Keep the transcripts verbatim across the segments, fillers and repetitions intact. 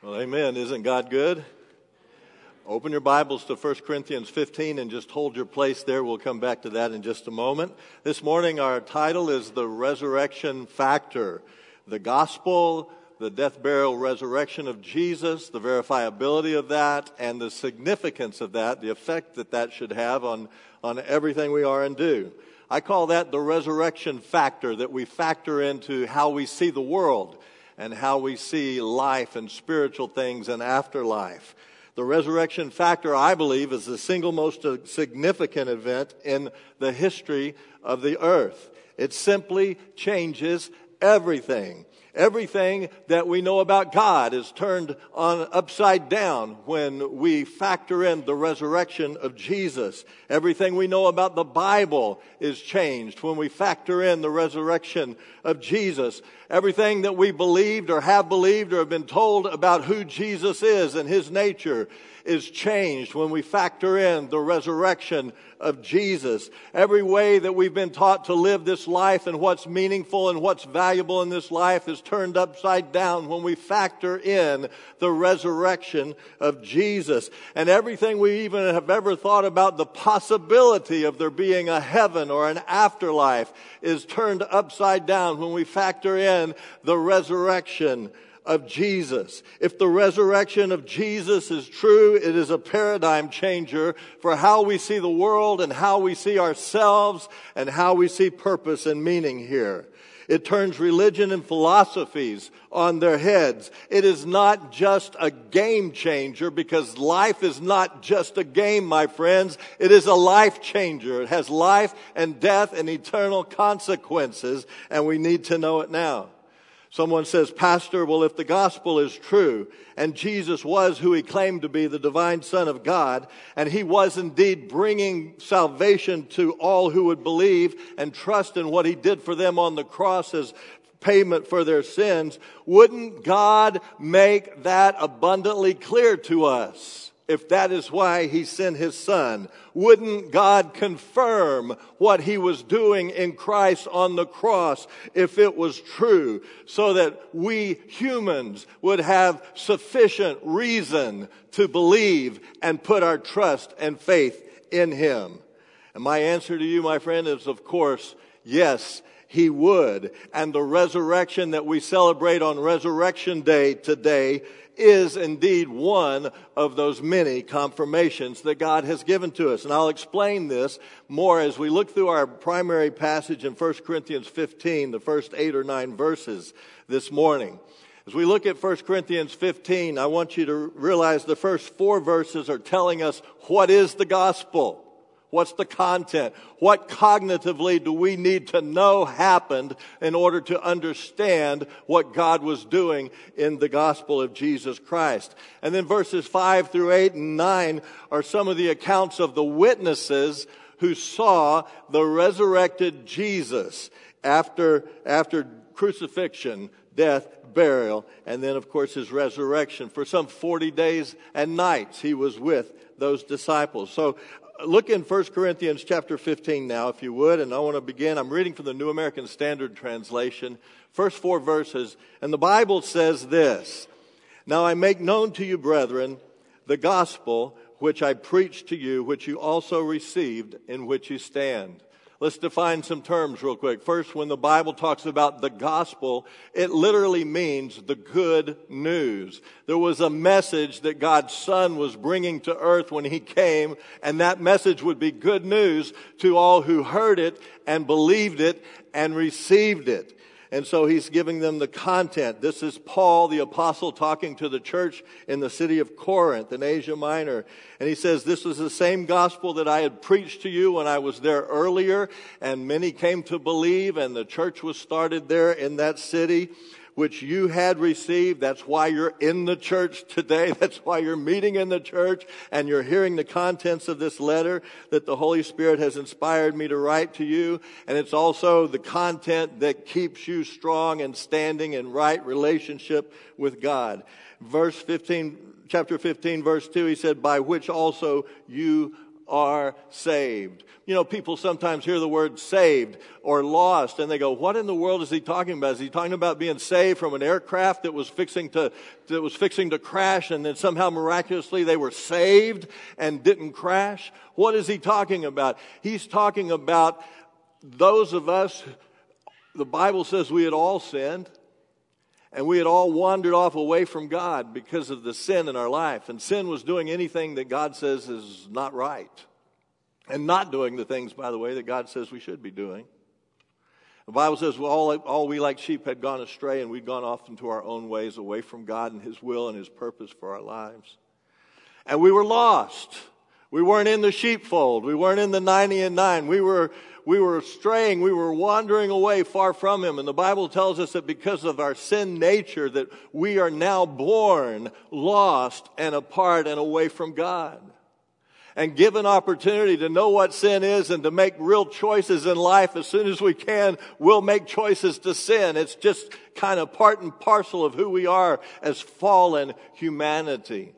Well, amen. Isn't God good? Open your Bibles to First Corinthians fifteen and just hold your place there. We'll come back to that in just a moment. This morning our title is The Resurrection Factor. The gospel, the death, burial, resurrection of Jesus, the verifiability of that, and the significance of that, the effect that that should have on, on everything we are and do. I call that the resurrection factor, that we factor into how we see the world and how we see life and spiritual things and afterlife. The resurrection factor, I believe, is the single most significant event in the history of the earth. It simply changes everything. Everything that we know about God is turned on upside down when we factor in the resurrection of Jesus. Everything we know about the Bible is changed when we factor in the resurrection of Jesus. Everything that we believed or have believed or have been told about who Jesus is and his nature is changed when we factor in the resurrection of Jesus. Every way that we've been taught to live this life and what's meaningful and what's valuable in this life is turned upside down when we factor in the resurrection of Jesus. And everything we even have ever thought about the possibility of there being a heaven or an afterlife is turned upside down when we factor in the resurrection of Jesus. If the resurrection of Jesus is true, it is a paradigm changer for how we see the world and how we see ourselves and how we see purpose and meaning here. It turns religion and philosophies on their heads. It is not just a game changer, because life is not just a game, my friends. It is a life changer. It has life and death and eternal consequences, and we need to know it now. Someone says, Pastor, well, if the gospel is true and Jesus was who he claimed to be, the divine Son of God, and he was indeed bringing salvation to all who would believe and trust in what he did for them on the cross as payment for their sins, wouldn't God make that abundantly clear to us? If that is why he sent his Son, wouldn't God confirm what he was doing in Christ on the cross if it was true, so that we humans would have sufficient reason to believe and put our trust and faith in him? And my answer to you, my friend, is of course, yes, he would. And the resurrection that we celebrate on Resurrection Day today is indeed one of those many confirmations that God has given to us. And I'll explain this more as we look through our primary passage in First Corinthians fifteen, the first eight or nine verses this morning. As we look at First Corinthians fifteen, I want you to realize the first four verses are telling us what is the gospel. What's the content? What cognitively do we need to know happened in order to understand what God was doing in the gospel of Jesus Christ? And then verses five through eight and nine are some of the accounts of the witnesses who saw the resurrected Jesus after, after crucifixion, death, burial, and then of course his resurrection. For some forty days and nights he was with those disciples. So look in First Corinthians chapter fifteen now, if you would, and I want to begin. I'm reading from the New American Standard Translation, first four verses, and the Bible says this: Now I make known to you, brethren, the gospel which I preached to you, which you also received, in which you stand. Let's define some terms real quick. First, when the Bible talks about the gospel, it literally means the good news. There was a message that God's Son was bringing to earth when he came, and that message would be good news to all who heard it and believed it and received it. And so he's giving them the content. This is Paul, the apostle, talking to the church in the city of Corinth in Asia Minor. And he says, this is the same gospel that I had preached to you when I was there earlier. And many came to believe, and the church was started there in that city, which you had received. That's why you're in the church today. That's why you're meeting in the church and you're hearing the contents of this letter that the Holy Spirit has inspired me to write to you. And it's also the content that keeps you strong and standing in right relationship with God. Verse fifteen, chapter fifteen, verse two, he said, by which also you are saved. You know, people sometimes hear the word saved or lost, and they go, what in the world is he talking about? Is he talking about being saved from an aircraft that was fixing to that was fixing to crash, and then somehow miraculously they were saved and didn't crash? What is he talking about? He's talking about those of us, the Bible says we had all sinned, and we had all wandered off away from God because of the sin in our life. And sin was doing anything that God says is not right. And not doing the things, by the way, that God says we should be doing. The Bible says well, all, all we like sheep had gone astray, and we'd gone off into our own ways away from God and His will and His purpose for our lives. And we were lost. We weren't in the sheepfold. We weren't in the ninety and nine. We were We were straying, we were wandering away far from Him. And the Bible tells us that because of our sin nature, that we are now born lost and apart and away from God. And given opportunity to know what sin is and to make real choices in life as soon as we can, we'll make choices to sin. It's just kind of part and parcel of who we are as fallen humanity.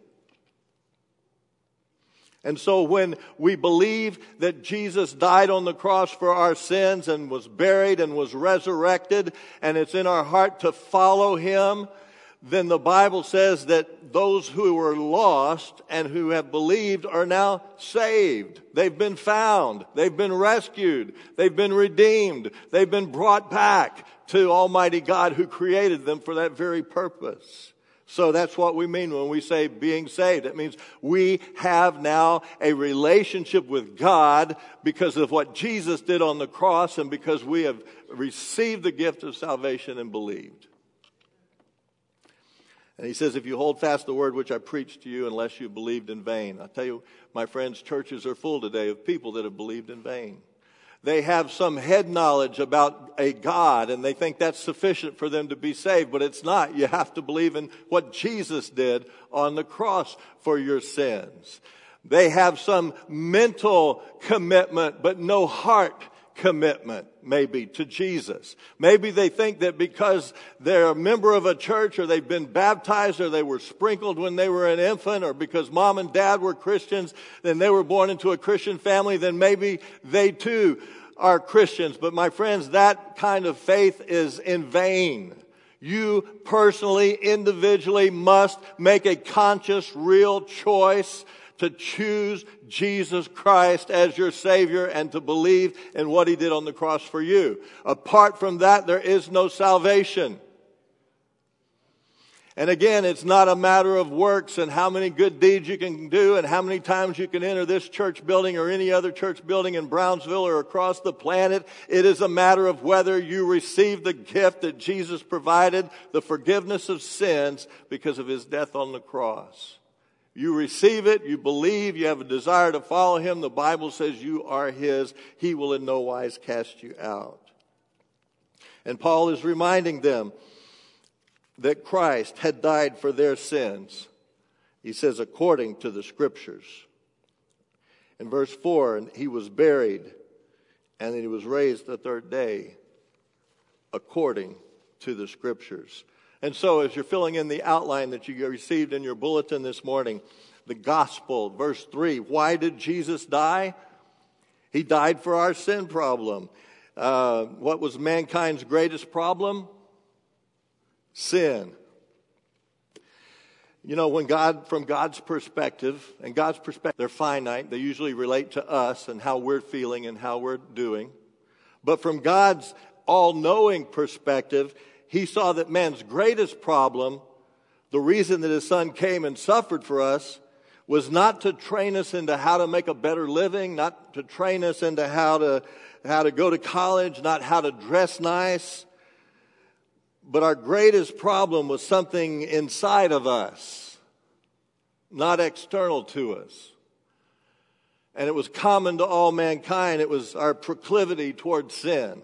And so when we believe that Jesus died on the cross for our sins and was buried and was resurrected, and it's in our heart to follow Him, then the Bible says that those who were lost and who have believed are now saved. They've been found. They've been rescued. They've been redeemed. They've been brought back to Almighty God who created them for that very purpose. So that's what we mean when we say being saved. It means we have now a relationship with God because of what Jesus did on the cross and because we have received the gift of salvation and believed. And he says, if you hold fast the word which I preached to you unless you believed in vain. I tell you, my friends, churches are full today of people that have believed in vain. They have some head knowledge about a God, and they think that's sufficient for them to be saved, but it's not. You have to believe in what Jesus did on the cross for your sins. They have some mental commitment, but no heart commitment, maybe, to Jesus. Maybe they think that because they're a member of a church, or they've been baptized, or they were sprinkled when they were an infant, or because mom and dad were Christians, then they were born into a Christian family, then maybe they too are Christians. But my friends, that kind of faith is in vain. You personally, individually must make a conscious, real choice to choose Jesus Christ as your Savior and to believe in what He did on the cross for you. Apart from that, there is no salvation. And again, it's not a matter of works and how many good deeds you can do and how many times you can enter this church building or any other church building in Brownsville or across the planet. It is a matter of whether you receive the gift that Jesus provided, the forgiveness of sins because of His death on the cross. You receive it, you believe, you have a desire to follow Him. The Bible says you are His. He will in no wise cast you out. And Paul is reminding them that Christ had died for their sins. He says, according to the Scriptures. In verse four, and He was buried, and He was raised the third day, according to the Scriptures. And so as you're filling in the outline that you received in your bulletin this morning, the gospel, verse three, why did Jesus die? He died for our sin problem. Uh, what was mankind's greatest problem? Sin. You know, when God, from God's perspective, and God's perspective, they're finite. They usually relate to us and how we're feeling and how we're doing. But from God's all-knowing perspective, He saw that man's greatest problem, the reason that His Son came and suffered for us, was not to train us into how to make a better living, not to train us into how to, how to go to college, not how to dress nice. But our greatest problem was something inside of us, not external to us. And it was common to all mankind. It was our proclivity towards sin.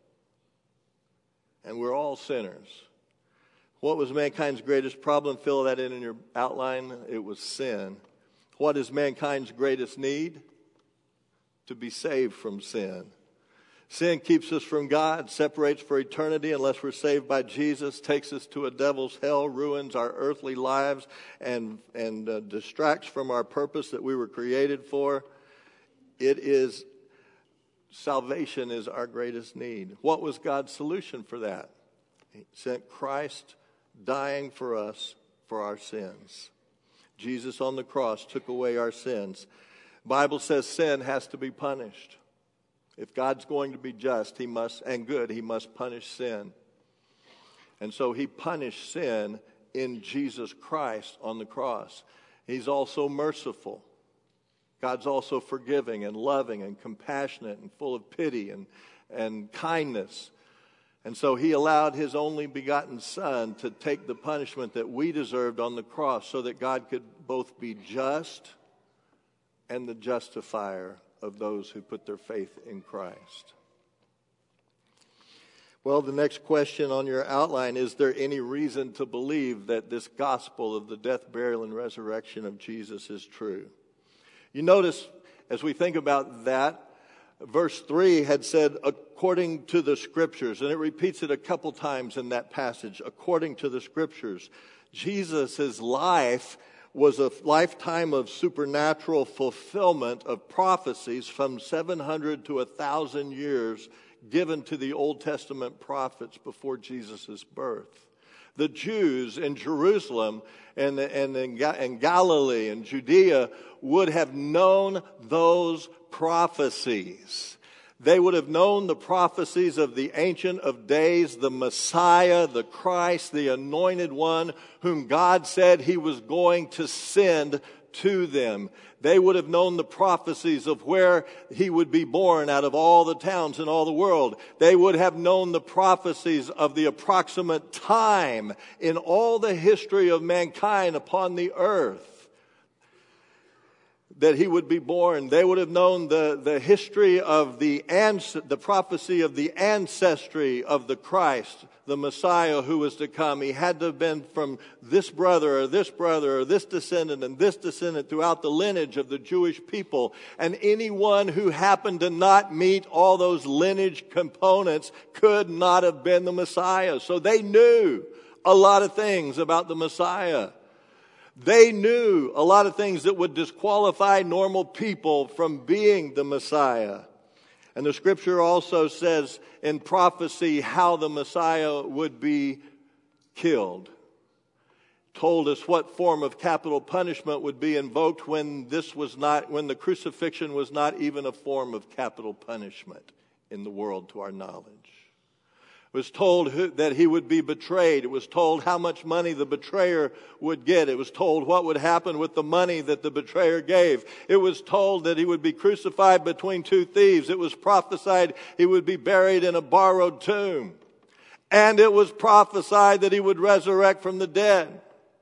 And we're all sinners. What was mankind's greatest problem? Fill that in in your outline. It was sin. What is mankind's greatest need? To be saved from sin. Sin keeps us from God, separates for eternity unless we're saved by Jesus, takes us to a devil's hell, ruins our earthly lives, and, and uh, distracts from our purpose that we were created for. It is, salvation is our greatest need. What was God's solution for that? He sent Christ dying for us for our sins. Jesus on the cross took away our sins. The Bible says sin has to be punished. If God's going to be just, he must, and good, he must punish sin. And so he punished sin in Jesus Christ on the cross. He's also merciful. God's also forgiving and loving and compassionate and full of pity and, and kindness. And so he allowed his only begotten Son to take the punishment that we deserved on the cross so that God could both be just and the justifier of those who put their faith in Christ. Well, the next question on your outline, is there any reason to believe that this gospel of the death, burial, and resurrection of Jesus is true? You notice, as we think about that, verse three had said, according to the Scriptures, and it repeats it a couple times in that passage, according to the Scriptures. Jesus' life was a lifetime of supernatural fulfillment of prophecies from seven hundred to one thousand years given to the Old Testament prophets before Jesus' birth. The Jews in Jerusalem and, and in, in Galilee and Judea would have known those prophecies. They would have known the prophecies of the Ancient of Days, the Messiah, the Christ, the Anointed One, whom God said he was going to send to them. They would have known the prophecies of where he would be born out of all the towns in all the world. They would have known the prophecies of the approximate time in all the history of mankind upon the earth that he would be born. They would have known the, the history of the, ans- the prophecy of the ancestry of the Christ, the Messiah who was to come. He had to have been from this brother or this brother or this descendant and this descendant throughout the lineage of the Jewish people. And anyone who happened to not meet all those lineage components could not have been the Messiah. So they knew a lot of things about the Messiah. They knew a lot of things that would disqualify normal people from being the Messiah. And the Scripture also says in prophecy how the Messiah would be killed. Told us what form of capital punishment would be invoked when this was not, when the crucifixion was not even a form of capital punishment in the world to our knowledge. It was told who, that he would be betrayed. It was told how much money the betrayer would get. It was told what would happen with the money that the betrayer gave. It was told that he would be crucified between two thieves. It was prophesied he would be buried in a borrowed tomb. And it was prophesied that he would resurrect from the dead.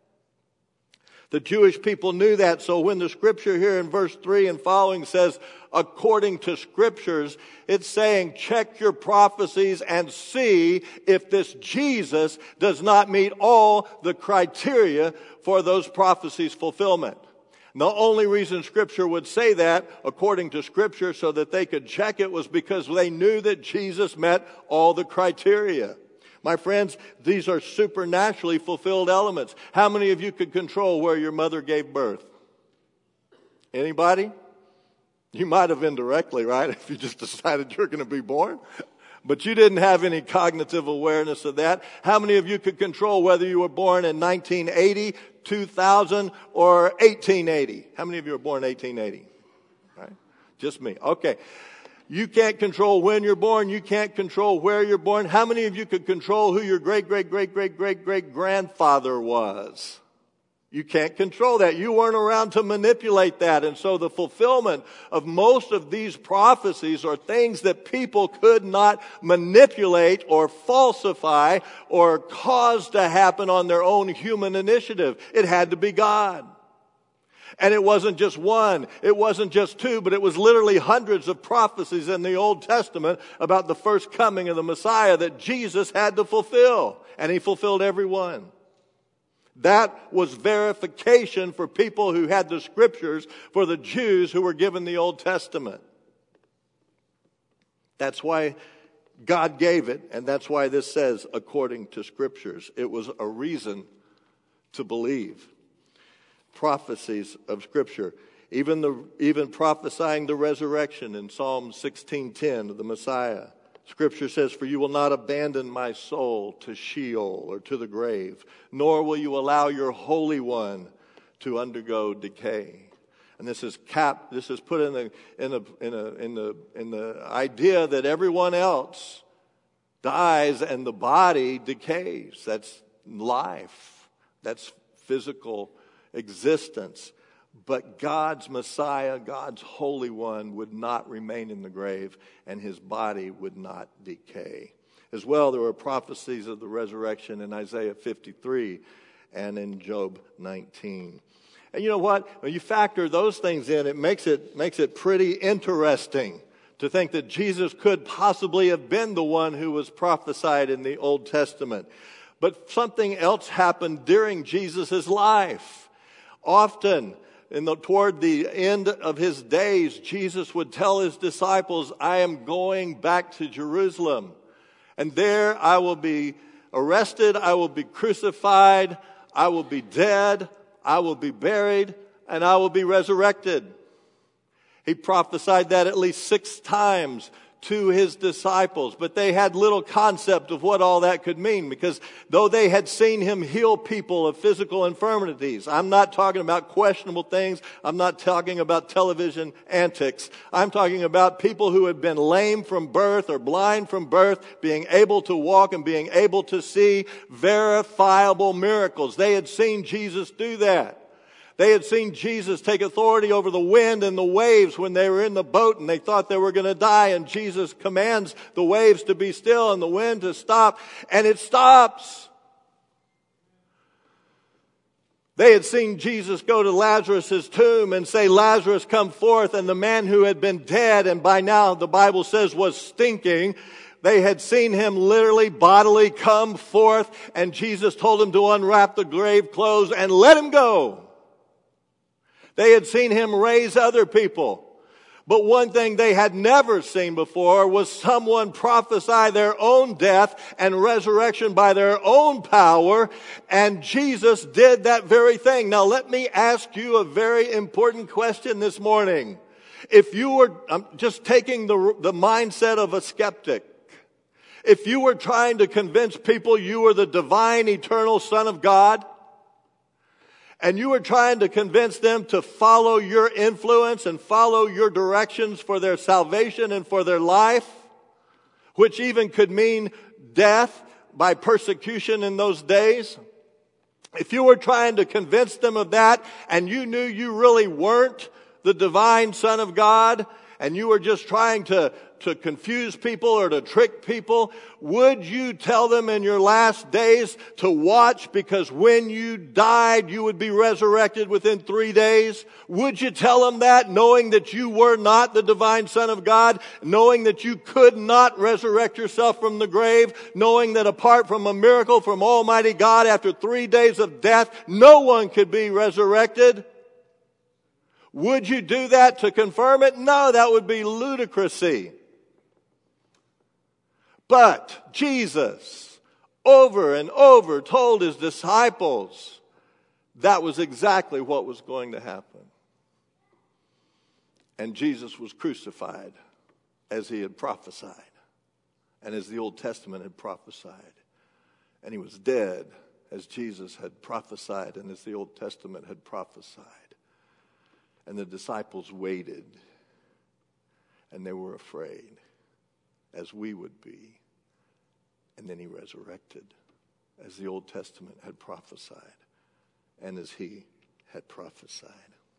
The Jewish people knew that, so when the Scripture here in verse three and following says, according to Scriptures, it's saying, check your prophecies and see if this Jesus does not meet all the criteria for those prophecies' fulfillment. And the only reason Scripture would say that, according to Scripture, so that they could check it, was because they knew that Jesus met all the criteria. My friends, these are supernaturally fulfilled elements. How many of you could control where your mother gave birth? Anybody? You might have indirectly, right? If you just decided you're going to be born. But you didn't have any cognitive awareness of that. How many of you could control whether you were born in nineteen eighty, two thousand, or eighteen eighty? How many of you were born in eighteen eighty? Right? Just me. Okay. You can't control when you're born. You can't control where you're born. How many of you could control who your great, great, great, great, great, great grandfather was? You can't control that. You weren't around to manipulate that. And so the fulfillment of most of these prophecies are things that people could not manipulate or falsify or cause to happen on their own human initiative. It had to be God. And it wasn't just one, it wasn't just two, but it was literally hundreds of prophecies in the Old Testament about the first coming of the Messiah that Jesus had to fulfill. And he fulfilled every one. That was verification for people who had the Scriptures, for the Jews who were given the Old Testament. That's why God gave it, and that's why this says, according to Scriptures. It was a reason to believe. Prophecies of Scripture. even the even prophesying the resurrection in Psalm sixteen ten of the Messiah. Scripture says, "For you will not abandon my soul to Sheol or to the grave, nor will you allow your Holy One to undergo decay." And this is cap. This is put in the in the in the in the in the idea that everyone else dies and the body decays. That's life. That's physical existence. But God's Messiah, God's Holy One, would not remain in the grave, and his body would not decay. As well, there were prophecies of the resurrection in Isaiah fifty-three and in Job nineteen. And you know what? When you factor those things in, it makes it makes it pretty interesting to think that Jesus could possibly have been the one who was prophesied in the Old Testament. But something else happened during Jesus' life. Often, in the, toward the end of his days, Jesus would tell his disciples, "I am going back to Jerusalem, and there I will be arrested, I will be crucified, I will be dead, I will be buried, and I will be resurrected." He prophesied that at least six times to his disciples, but they had little concept of what all that could mean, because though they had seen him heal people of physical infirmities, I'm not talking about questionable things, I'm not talking about television antics, I'm talking about people who had been lame from birth or blind from birth, being able to walk and being able to see, verifiable miracles. They had seen Jesus do that. They had seen Jesus take authority over the wind and the waves when they were in the boat and they thought they were going to die. And Jesus commands the waves to be still and the wind to stop. And it stops. They had seen Jesus go to Lazarus' tomb and say, "Lazarus, come forth." And the man who had been dead and by now the Bible says was stinking, they had seen him literally, bodily come forth. And Jesus told him to unwrap the grave clothes and let him go. They had seen him raise other people. But one thing they had never seen before was someone prophesy their own death and resurrection by their own power. And Jesus did that very thing. Now let me ask you a very important question this morning. If you were I'm just taking the, the mindset of a skeptic, if you were trying to convince people you were the divine, eternal Son of God, and you were trying to convince them to follow your influence and follow your directions for their salvation and for their life, which even could mean death by persecution in those days, if you were trying to convince them of that and you knew you really weren't the divine Son of God and you were just trying to to confuse people or to trick people, would you tell them in your last days to watch because when you died you would be resurrected within three days? Would you tell them that, knowing that you were not the divine Son of God, knowing that you could not resurrect yourself from the grave, knowing that apart from a miracle from Almighty God after three days of death no one could be resurrected? Would you do that to confirm it? No, that would be ludicrousy. But Jesus, over and over, told his disciples that was exactly what was going to happen. And Jesus was crucified as he had prophesied, and as the Old Testament had prophesied. And he was dead as Jesus had prophesied and as the Old Testament had prophesied. And the disciples waited, and they were afraid, as we would be. And then he resurrected, as the Old Testament had prophesied, and as he had prophesied.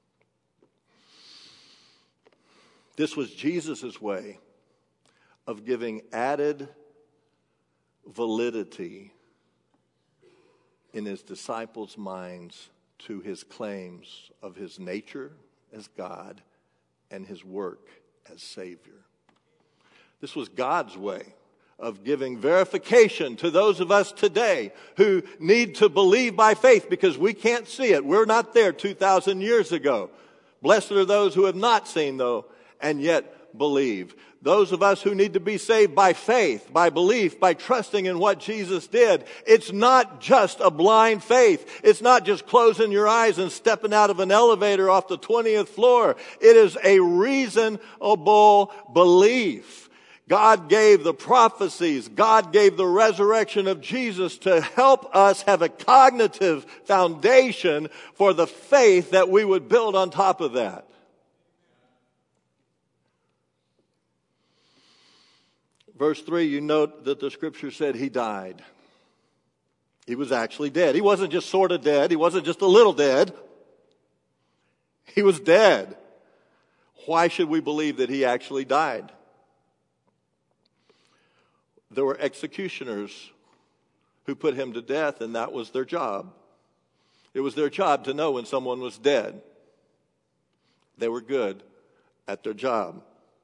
This was Jesus' way of giving added validity in his disciples' minds to his claims of his nature as God and his work as Savior. This was God's way of giving verification to those of us today who need to believe by faith because we can't see it. We're not there two thousand years ago. Blessed are those who have not seen, though, and yet believe. Those of us who need to be saved by faith, by belief, by trusting in what Jesus did, it's not just a blind faith. It's not just closing your eyes and stepping out of an elevator off the twentieth floor. It is a reasonable belief. God gave the prophecies. God gave the resurrection of Jesus to help us have a cognitive foundation for the faith that we would build on top of that. Verse three, you note that the scripture said he died. He was actually dead. He wasn't just sort of dead. He wasn't just a little dead. He was dead. Why should we believe that he actually died? There were executioners who put him to death, and that was their job. It was their job to know when someone was dead. They were good at their job.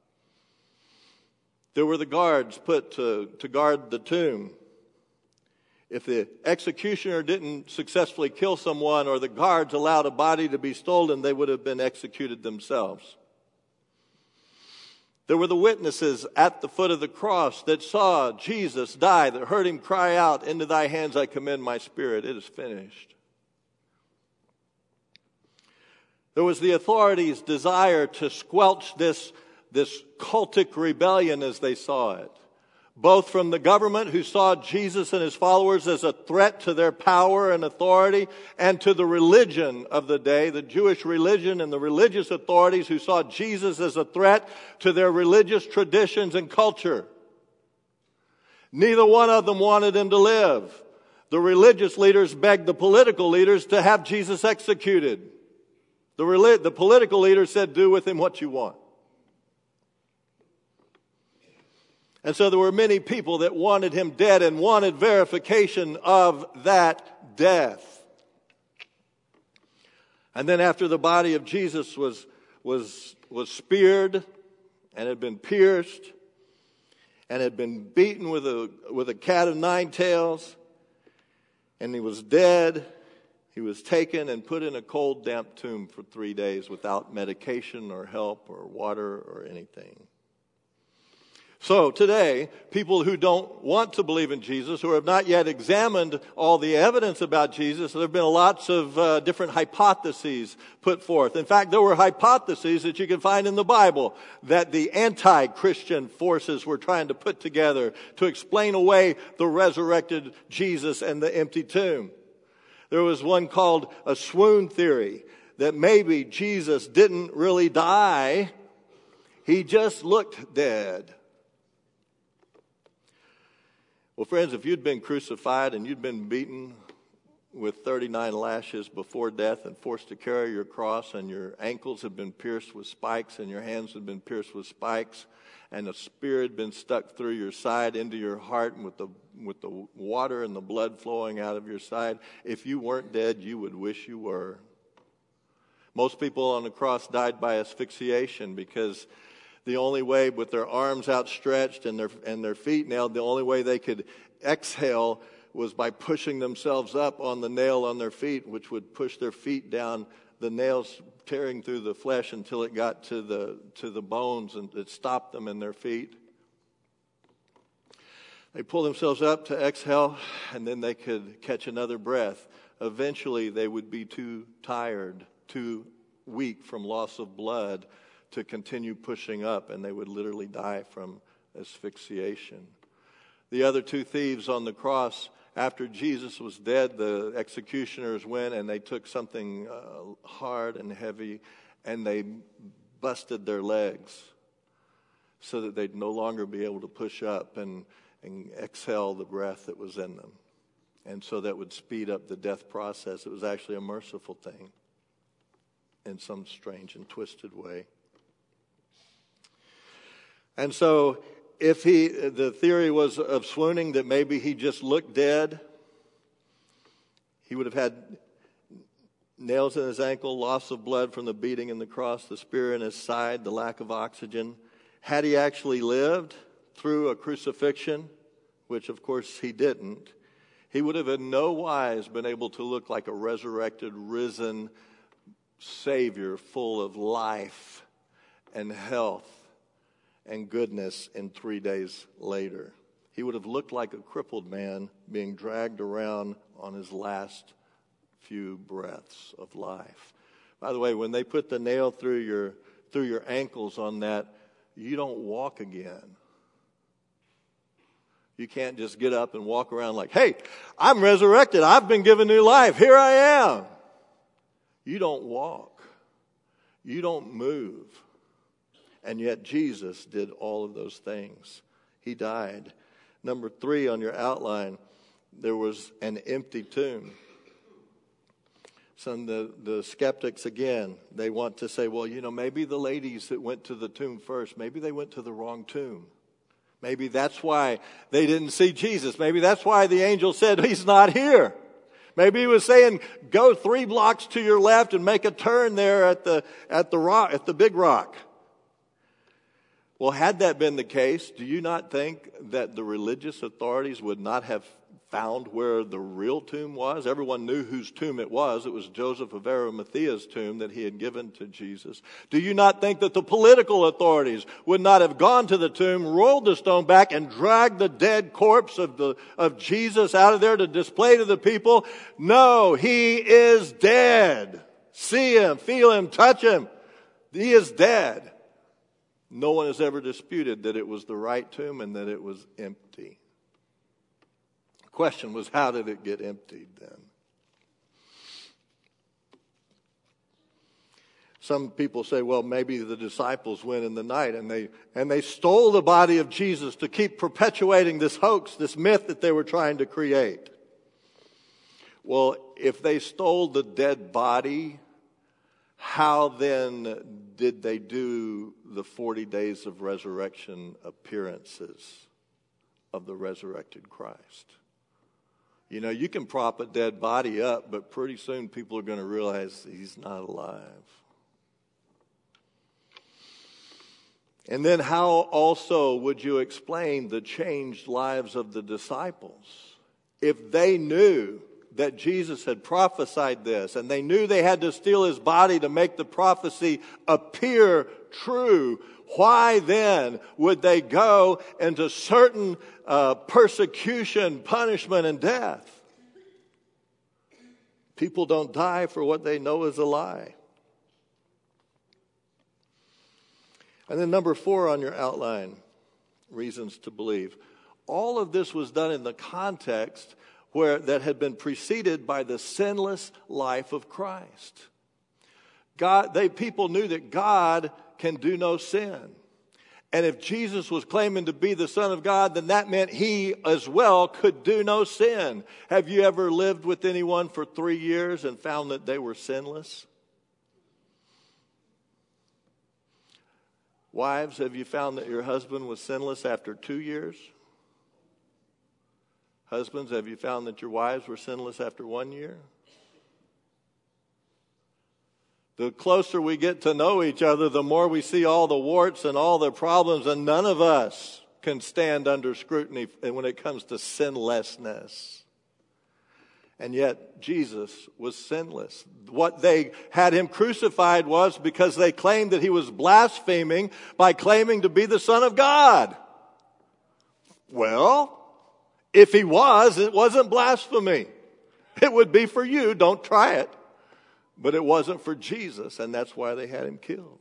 There were the guards put to, to guard the tomb. If the executioner didn't successfully kill someone or the guards allowed a body to be stolen, they would have been executed themselves. There were the witnesses at the foot of the cross that saw Jesus die, that heard him cry out, "Into thy hands I commend my spirit, it is finished." There was the authorities' desire to squelch this This cultic rebellion as they saw it, both from the government who saw Jesus and his followers as a threat to their power and authority, and to the religion of the day, the Jewish religion and the religious authorities who saw Jesus as a threat to their religious traditions and culture. Neither one of them wanted him to live. The religious leaders begged the political leaders to have Jesus executed. The, relig- the political leaders said, "Do with him what you want." And so there were many people that wanted him dead and wanted verification of that death. And then after the body of Jesus was, was, was speared and had been pierced and had been beaten with a, with a cat of nine tails, and he was dead, he was taken and put in a cold, damp tomb for three days without medication or help or water or anything. So today, people who don't want to believe in Jesus, who have not yet examined all the evidence about Jesus, there have been lots of uh, different hypotheses put forth. In fact, there were hypotheses that you can find in the Bible that the anti-Christian forces were trying to put together to explain away the resurrected Jesus and the empty tomb. There was one called a swoon theory, that maybe Jesus didn't really die, he just looked dead. Well, friends, if you'd been crucified and you'd been beaten with thirty-nine lashes before death and forced to carry your cross, and your ankles had been pierced with spikes and your hands had been pierced with spikes, and a spear had been stuck through your side into your heart, and with the with the water and the blood flowing out of your side, if you weren't dead, you would wish you were. Most people on the cross died by asphyxiation, because the only way, with their arms outstretched and their and their feet nailed, the only way they could exhale was by pushing themselves up on the nail on their feet, which would push their feet down, the nails tearing through the flesh until it got to the to the bones, and it stopped them in their feet. They pulled themselves up to exhale, and then they could catch another breath. Eventually, they would be too tired, too weak from loss of blood to continue pushing up, and they would literally die from asphyxiation. The other two thieves on the cross, after Jesus was dead, the executioners went and they took something uh, hard and heavy, and they busted their legs so that they'd no longer be able to push up and, and exhale the breath that was in them. And so that would speed up the death process. It was actually a merciful thing in some strange and twisted way. And so if he, the theory was of swooning, that maybe he just looked dead, he would have had nails in his ankle, loss of blood from the beating in the cross, the spear in his side, the lack of oxygen. Had he actually lived through a crucifixion, which of course he didn't, he would have in no wise been able to look like a resurrected, risen Savior full of life and health and goodness in three days later. He would have looked like a crippled man being dragged around on his last few breaths of life. By the way, when they put the nail through your through your ankles on that, you don't walk again. You can't just get up and walk around like, hey, I'm resurrected. I've been given new life. Here I am. You don't walk. You don't move. And yet Jesus did all of those things. He died. Number three on your outline, there was an empty tomb. Some the, the skeptics, again, they want to say, well, you know, maybe the ladies that went to the tomb first, maybe they went to the wrong tomb. Maybe that's why they didn't see Jesus. Maybe that's why the angel said he's not here. Maybe he was saying, go three blocks to your left and make a turn there at the at the rock, at the big rock. Well, had that been the case, do you not think that the religious authorities would not have found where the real tomb was? Everyone knew whose tomb it was. It was Joseph of Arimathea's tomb that he had given to Jesus. Do you not think that the political authorities would not have gone to the tomb, rolled the stone back, and dragged the dead corpse of the of Jesus out of there to display to the people? No, he is dead. See him, feel him, touch him. He is dead. No one has ever disputed that it was the right tomb and that it was empty. The question was, how did it get emptied then? Some people say, well, maybe the disciples went in the night and they and they stole the body of Jesus to keep perpetuating this hoax, this myth that they were trying to create. Well, if they stole the dead body, how then did they do the forty days of resurrection appearances of the resurrected Christ? You know, you can prop a dead body up, but pretty soon people are going to realize he's not alive. And then how also would you explain the changed lives of the disciples? If they knew that Jesus had prophesied this, and they knew they had to steal his body to make the prophecy appear true, why then would they go into certain uh, persecution, punishment, and death? People don't die for what they know is a lie. And then number four on your outline, reasons to believe. All of this was done in the context where that had been preceded by the sinless life of Christ. God, they people knew that God can do no sin. And if Jesus was claiming to be the Son of God, then that meant he as well could do no sin. Have you ever lived with anyone for three years and found that they were sinless? Wives, have you found that your husband was sinless after two years? Husbands, have you found that your wives were sinless after one year? The closer we get to know each other, the more we see all the warts and all the problems, and none of us can stand under scrutiny when it comes to sinlessness. And yet, Jesus was sinless. What they had him crucified was because they claimed that he was blaspheming by claiming to be the Son of God. Well, if he was, it wasn't blasphemy. It would be for you. Don't try it. But it wasn't for Jesus, and that's why they had him killed.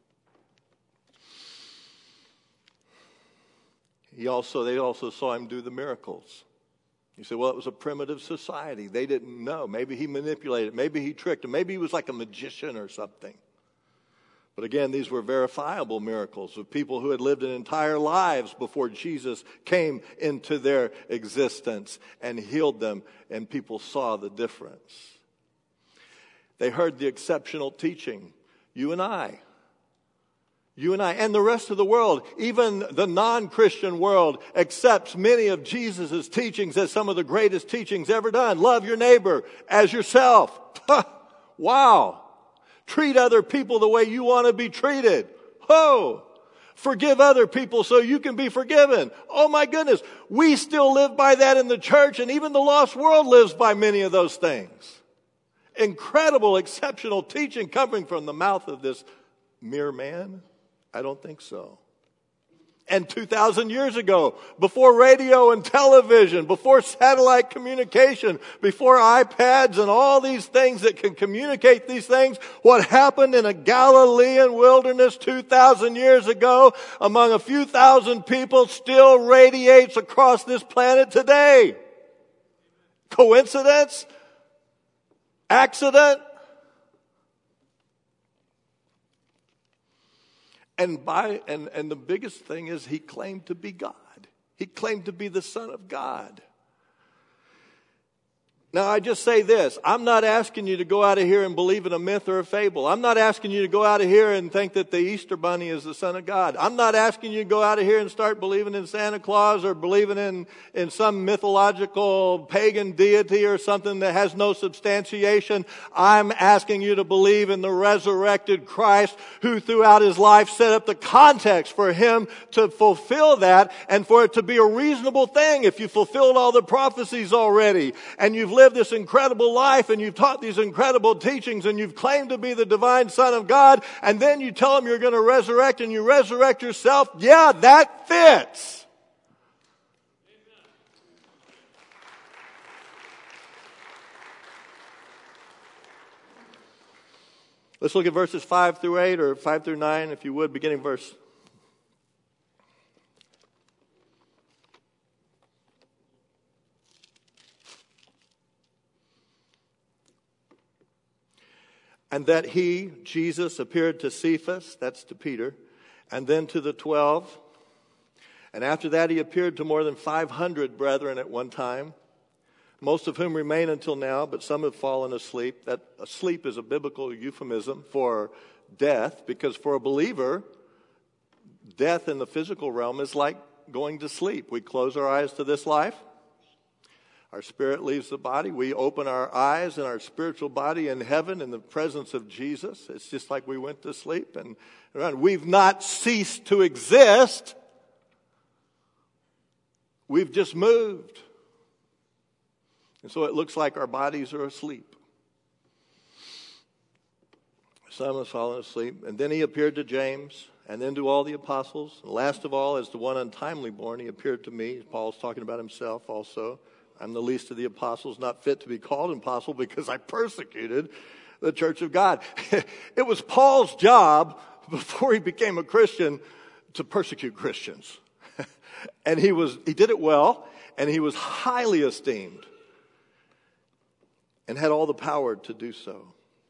He also, they also saw him do the miracles. You say, well, it was a primitive society. They didn't know. Maybe he manipulated. Maybe he tricked them. Maybe he was like a magician or something. But again, these were verifiable miracles of people who had lived an entire lives before Jesus came into their existence and healed them, and people saw the difference. They heard the exceptional teaching. You and I. You and I and the rest of the world, even the non-Christian world, accepts many of Jesus' teachings as some of the greatest teachings ever done. Love your neighbor as yourself. Wow. Treat other people the way you want to be treated. Oh, forgive other people so you can be forgiven. Oh my goodness. We still live by that in the church, and even the lost world lives by many of those things. Incredible, exceptional teaching coming from the mouth of this mere man? I don't think so. and two thousand years ago, before radio and television, before satellite communication, before iPads and all these things that can communicate these things, what happened in a Galilean wilderness two thousand years ago among a few thousand people still radiates across this planet today. Coincidence? Accident? And by and, and the biggest thing is he claimed to be God. He claimed to be the Son of God. Now, I just say this. I'm not asking you to go out of here and believe in a myth or a fable. I'm not asking you to go out of here and think that the Easter Bunny is the Son of God. I'm not asking you to go out of here and start believing in Santa Claus or believing in, in some mythological pagan deity or something that has no substantiation. I'm asking you to believe in the resurrected Christ who throughout his life set up the context for him to fulfill that and for it to be a reasonable thing if you fulfilled all the prophecies already and you've lived this incredible life and you've taught these incredible teachings and you've claimed to be the divine Son of God, and then you tell them you're going to resurrect and you resurrect yourself. Yeah, that fits. Let's look at verses five through eight, or five through nine, if you would, beginning verse. And that he, Jesus, appeared to Cephas, that's to Peter, and then to the twelve. And after that he appeared to more than five hundred brethren at one time, most of whom remain until now, but some have fallen asleep. That asleep is a biblical euphemism for death, because for a believer, death in the physical realm is like going to sleep. We close our eyes to this life. Our spirit leaves the body. We open our eyes in our spiritual body in heaven in the presence of Jesus. It's just like we went to sleep. And we've not ceased to exist. We've just moved. And so it looks like our bodies are asleep. Some have fallen asleep. And then he appeared to James, and then to all the apostles. And last of all, as the one untimely born, he appeared to me. Paul's talking about himself also. I'm the least of the apostles, not fit to be called an apostle because I persecuted the church of God. It was Paul's job before he became a Christian to persecute Christians. And he was he did it well, and he was highly esteemed and had all the power to do so.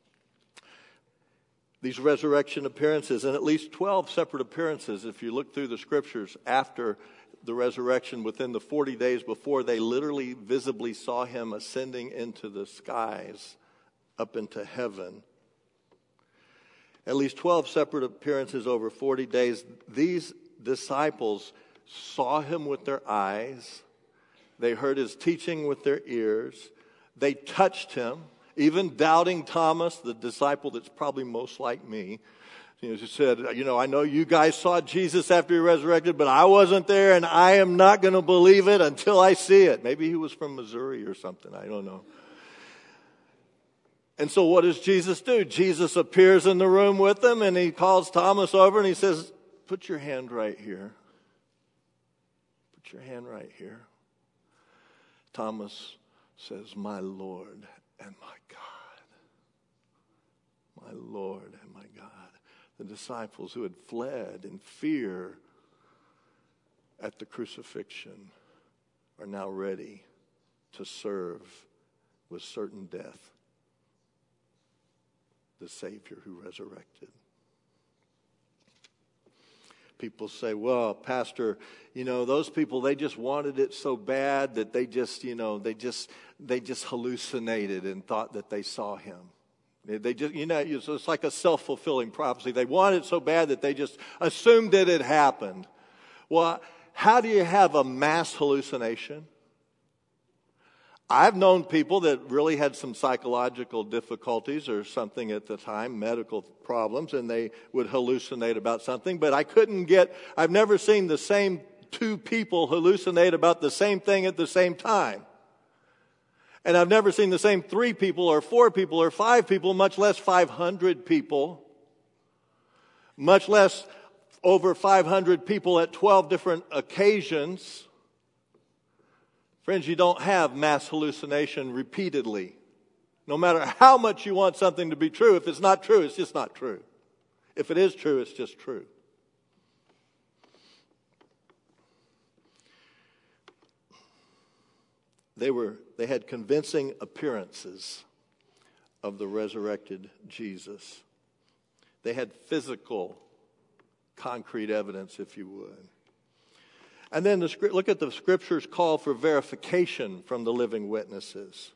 These resurrection appearances, and at least twelve separate appearances, if you look through the scriptures after the resurrection, within the forty days before, they literally visibly saw him ascending into the skies, up into heaven. At least twelve separate appearances over forty days. These disciples saw him with their eyes. They heard his teaching with their ears. They touched him. Even doubting Thomas, the disciple that's probably most like me, you know, he said, you know, I know you guys saw Jesus after he resurrected, but I wasn't there, and I am not going to believe it until I see it. Maybe he was from Missouri or something. I don't know. And so what does Jesus do? Jesus appears in the room with them, and he calls Thomas over, and he says, put your hand right here. Put your hand right here. Thomas says, my Lord and my God. My Lord and my God. The disciples who had fled in fear at the crucifixion are now ready to serve with certain death the Savior who resurrected. People say, well, Pastor, you know, those people, they just wanted it so bad that they just, you know, they just they just hallucinated and thought that they saw him. They just, you know, it's like a self-fulfilling prophecy. They wanted it so bad that they just assumed that it happened. Well, how do you have a mass hallucination? I've known people that really had some psychological difficulties or something at the time, medical problems, and they would hallucinate about something. But I couldn't get, I've never seen the same two people hallucinate about the same thing at the same time. And I've never seen the same three people or four people or five people, much less five hundred people, much less over five hundred people at twelve different occasions. Friends, you don't have mass hallucination repeatedly. No matter how much you want something to be true, if it's not true, it's just not true. If it is true, it's just true. They were, they had convincing appearances of the resurrected Jesus. They had physical, concrete evidence, if you would. And then the, look at the Scripture's call for verification from the living witnesses.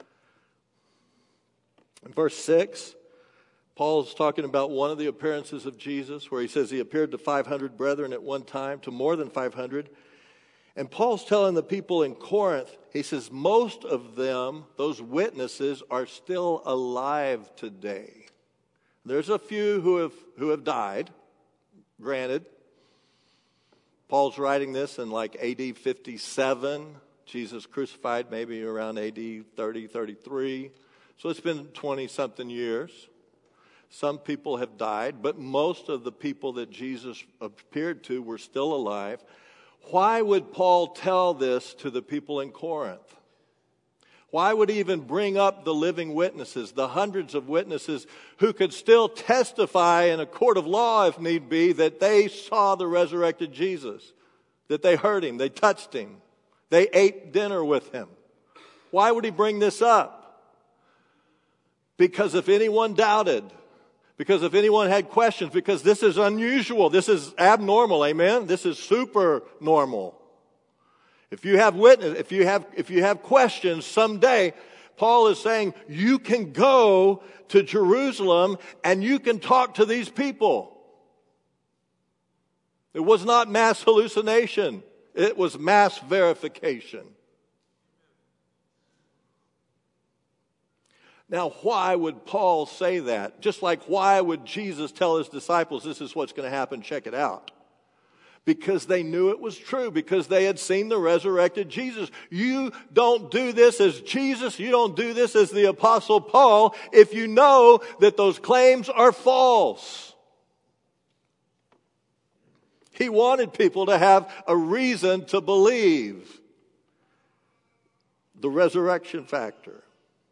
In verse six, Paul's talking about one of the appearances of Jesus, where he says he appeared to five hundred brethren at one time, to more than five hundred. And Paul's telling the people in Corinth, he says, most of them, those witnesses, are still alive today. There's a few who have who have died, granted. Paul's writing this in like A D fifty-seven. Jesus crucified maybe around A D thirty, thirty-three. So it's been twenty-something years. Some people have died, but most of the people that Jesus appeared to were still alive. Why would Paul tell this to the people in Corinth? Why would he even bring up the living witnesses, the hundreds of witnesses who could still testify in a court of law, if need be, that they saw the resurrected Jesus, that they heard him, they touched him, they ate dinner with him? Why would he bring this up? Because if anyone doubted, because if anyone had questions, because this is unusual, this is abnormal, amen? This is super normal. If you have witness, if you have, if you have questions someday, Paul is saying you can go to Jerusalem and you can talk to these people. It was not mass hallucination. It was mass verification. Now, why would Paul say that? Just like why would Jesus tell his disciples, this is what's going to happen, check it out? Because they knew it was true, because they had seen the resurrected Jesus. You don't do this as Jesus, you don't do this as the Apostle Paul, if you know that those claims are false. He wanted people to have a reason to believe. The resurrection factor.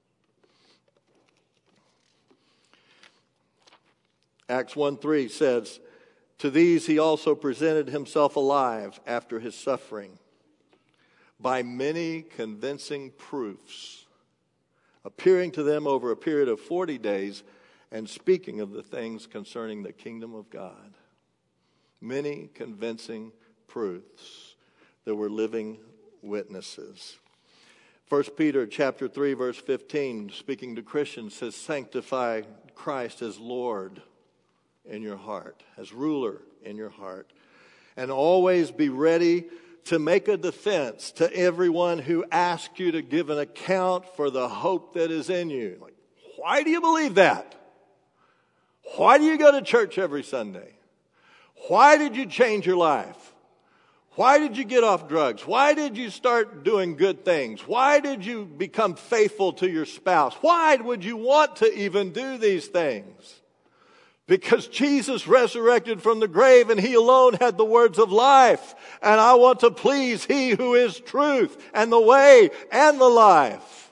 Acts one three says, to these he also presented himself alive after his suffering by many convincing proofs, appearing to them over a period of forty days and speaking of the things concerning the kingdom of God. Many convincing proofs. There were living witnesses. First Peter chapter three verse fifteen, speaking to Christians, says, sanctify Christ as Lord in your heart, as ruler in your heart. And always be ready to make a defense to everyone who asks you to give an account for the hope that is in you. Like, why do you believe that? Why do you go to church every Sunday? Why did you change your life? Why did you get off drugs? Why did you start doing good things? Why did you become faithful to your spouse? Why would you want to even do these things? Because Jesus resurrected from the grave and he alone had the words of life. And I want to please he who is truth and the way and the life.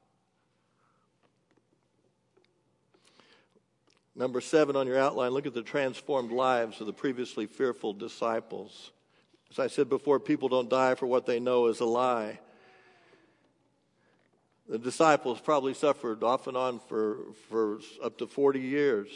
Number seven on your outline, look at the transformed lives of the previously fearful disciples. As I said before, people don't die for what they know is a lie. The disciples probably suffered off and on for, for up to forty years.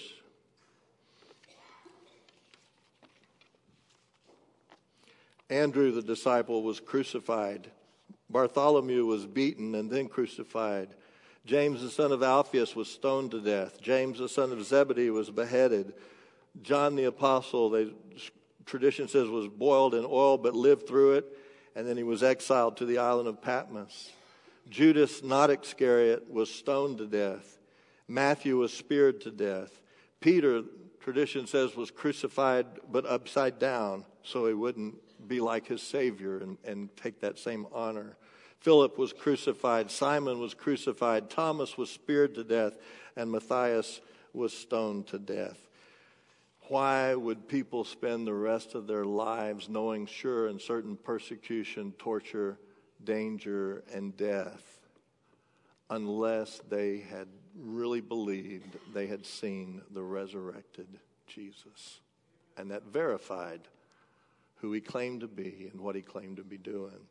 Andrew, the disciple, was crucified. Bartholomew was beaten and then crucified. James, the son of Alphaeus, was stoned to death. James, the son of Zebedee, was beheaded. John the apostle, the tradition says, was boiled in oil but lived through it. And then he was exiled to the island of Patmos. Judas, not Iscariot, was stoned to death. Matthew was speared to death. Peter, tradition says, was crucified but upside down so he wouldn't be like his Savior and, and take that same honor. Philip was crucified. Simon was crucified. Thomas was speared to death. And Matthias was stoned to death. why would people spend the rest of their lives knowing sure and certain persecution, torture, danger, and death unless they had really believed they had seen the resurrected Jesus? And that verified who he claimed to be and what he claimed to be doing.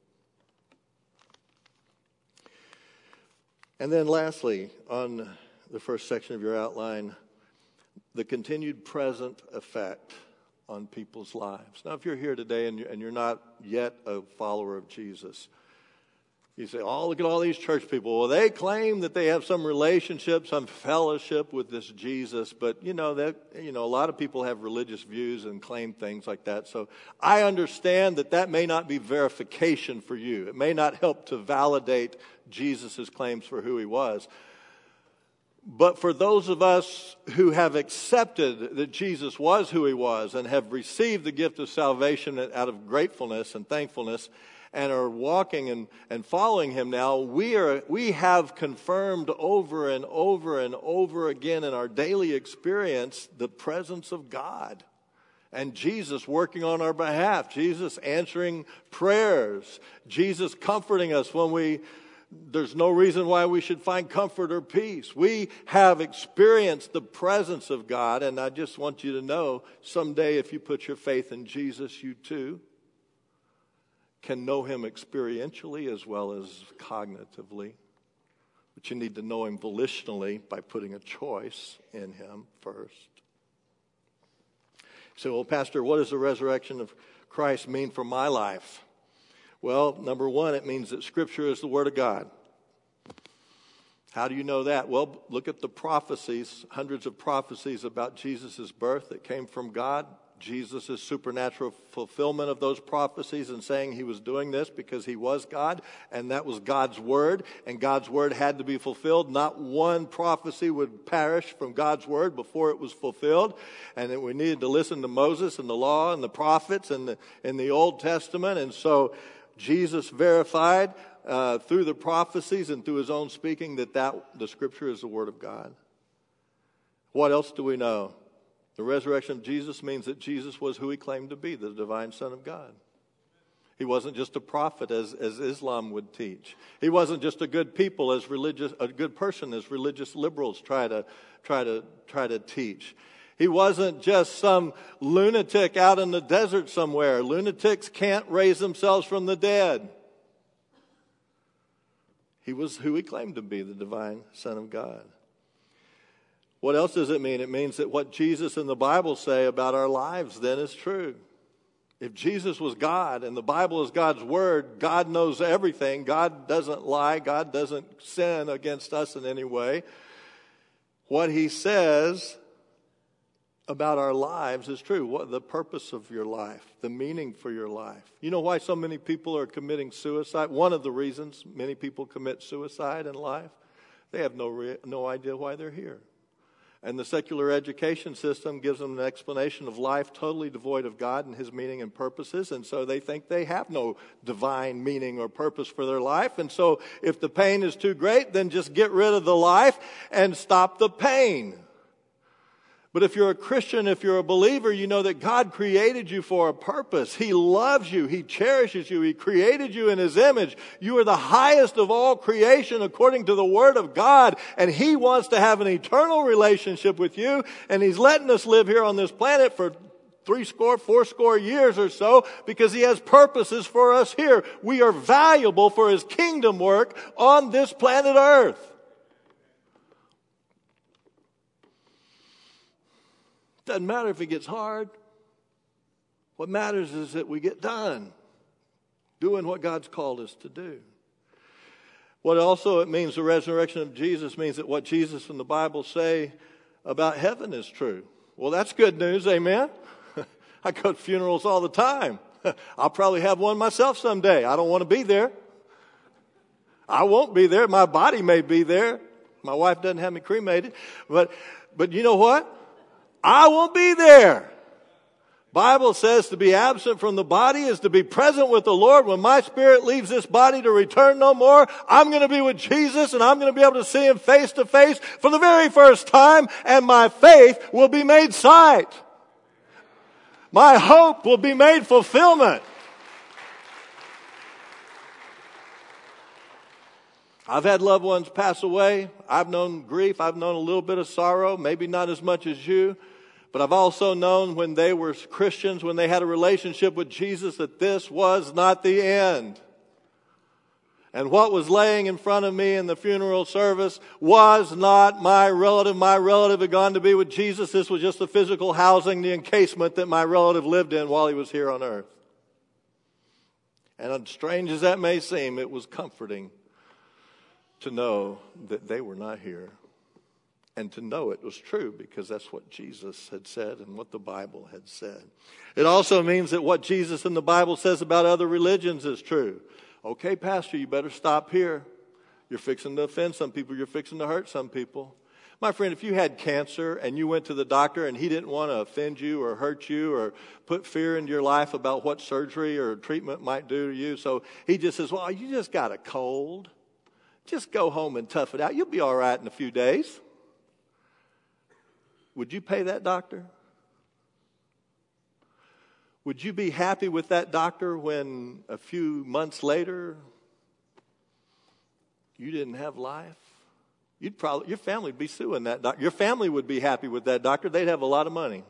And then lastly, on the first section of your outline, the continued present effect on people's lives. Now, if you're here today and you're, and you're not yet a follower of Jesus, you say, oh, look at all these church people. Well, they claim that they have some relationship, some fellowship with this Jesus, but, you know, that you know, a lot of people have religious views and claim things like that. So I understand that that may not be verification for you. It may not help to validate Jesus' claims for who he was. But for those of us who have accepted that Jesus was who he was and have received the gift of salvation out of gratefulness and thankfulness and are walking and, and following him now, we are we have confirmed over and over and over again in our daily experience the presence of God. And Jesus working on our behalf, Jesus answering prayers, Jesus comforting us when we there's no reason why we should find comfort or peace. We have experienced the presence of God, and I just want you to know, someday if you put your faith in Jesus, you too can know him experientially as well as cognitively. But you need to know him volitionally by putting a choice in him first. So, well, Pastor, what does the resurrection of Christ mean for my life? Well, number one, it means that Scripture is the Word of God. How do you know that? Well, look at the prophecies, hundreds of prophecies about Jesus' birth that came from God. Jesus' supernatural fulfillment of those prophecies and saying he was doing this because he was God, and that was God's Word, and God's Word had to be fulfilled. Not one prophecy would perish from God's Word before it was fulfilled, and that we needed to listen to Moses and the law and the prophets and the, in the Old Testament, and so Jesus verified uh, through the prophecies and through his own speaking that, that the Scripture is the Word of God. What else do we know? The resurrection of Jesus means that Jesus was who he claimed to be, the divine Son of God. He wasn't just a prophet as, as Islam would teach. He wasn't just a good people as religious, a good person as religious liberals try to try to try to teach. He wasn't just some lunatic out in the desert somewhere. Lunatics can't raise themselves from the dead. He was who he claimed to be, the divine Son of God. What else does it mean? It means that what Jesus and the Bible say about our lives then is true. If Jesus was God and the Bible is God's Word, God knows everything. God doesn't lie. God doesn't sin against us in any way. What he says about our lives is true. What the purpose of your life, the meaning for your life. You know why so many people are committing suicide? One of the reasons many people commit suicide in life, they have no re- no idea why they're here. And the secular education system gives them an explanation of life totally devoid of God and his meaning and purposes. And so they think they have no divine meaning or purpose for their life. And so if the pain is too great, then just get rid of the life and stop the pain. But if you're a Christian, if you're a believer, you know that God created you for a purpose. He loves you. He cherishes you. He created you in his image. You are the highest of all creation according to the Word of God. And he wants to have an eternal relationship with you. And he's letting us live here on this planet for three score, four score years or so because he has purposes for us here. We are valuable for his kingdom work on this planet Earth. Doesn't matter if it gets hard. What matters is that we get done doing what God's called us to do. What also it means, the resurrection of Jesus means that what Jesus and the Bible say about heaven is true. Well, that's good news, amen? I go to funerals all the time. I'll probably have one myself someday. I don't want to be there. I won't be there. My body may be there. My wife doesn't have me cremated. But, but you know what? I won't be there. Bible says to be absent from the body is to be present with the Lord. When my spirit leaves this body to return no more, I'm going to be with Jesus and I'm going to be able to see him face to face for the very first time, and my faith will be made sight. My hope will be made fulfillment. I've had loved ones pass away. I've known grief. I've known a little bit of sorrow, maybe not as much as you. But I've also known when they were Christians, when they had a relationship with Jesus, that this was not the end. And what was laying in front of me in the funeral service was not my relative. My relative had gone to be with Jesus. This was just the physical housing, the encasement that my relative lived in while he was here on earth. And as strange as that may seem, it was comforting to know that they were not here. And to know it was true, because that's what Jesus had said and what the Bible had said. It also means that what Jesus in the Bible says about other religions is true. Okay, Pastor, you better stop here. You're fixing to offend some people. You're fixing to hurt some people. My friend, if you had cancer and you went to the doctor and he didn't want to offend you or hurt you or put fear into your life about what surgery or treatment might do to you, so he just says, well, you just got a cold. Just go home and tough it out. You'll be all right in a few days. Would you pay that doctor? Would you be happy with that doctor when a few months later you didn't have life? You'd probably, your family would be suing that doctor. Your family would be happy with that doctor. They'd have a lot of money.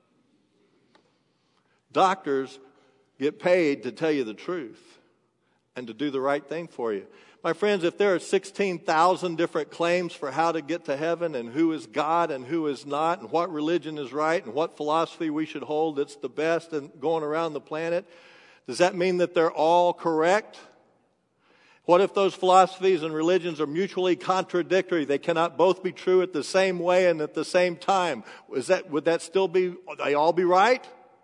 Doctors get paid to tell you the truth and to do the right thing for you. My friends, if there are sixteen thousand different claims for how to get to heaven and who is God and who is not and what religion is right and what philosophy we should hold that's the best and going around the planet, does that mean that they're all correct? What if those philosophies and religions are mutually contradictory? They cannot both be true at the same way and at the same time. Is that, would that still be, would they all be right?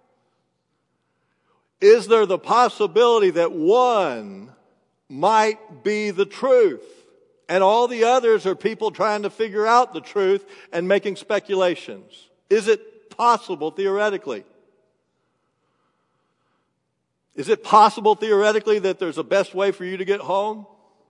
Is there the possibility that one might be the truth and all the others are people trying to figure out the truth and making speculations? Is it possible theoretically? Is it possible theoretically that there's a best way for you to get home?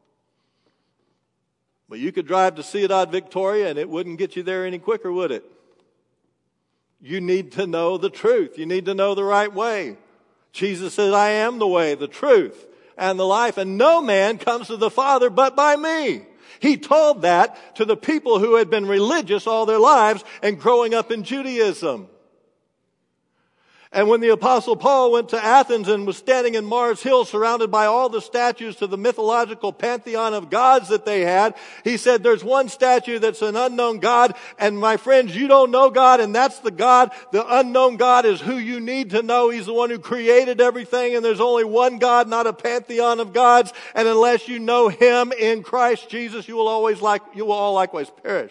But you could drive to Ciudad Victoria and it wouldn't get you there any quicker, would it? You need to know the truth. You need to know the right way. Jesus said, I am the way, the truth, and the life, and no man comes to the Father but by me. He told that to the people who had been religious all their lives and growing up in Judaism. And when the Apostle Paul went to Athens and was standing in Mars Hill surrounded by all the statues to the mythological pantheon of gods that they had, he said, there's one statue that's an unknown God, and my friends, you don't know God, and that's the God. The unknown God is who you need to know. He's the one who created everything, and there's only one God, not a pantheon of gods. And unless you know Him in Christ Jesus, you will always like, you will all likewise perish.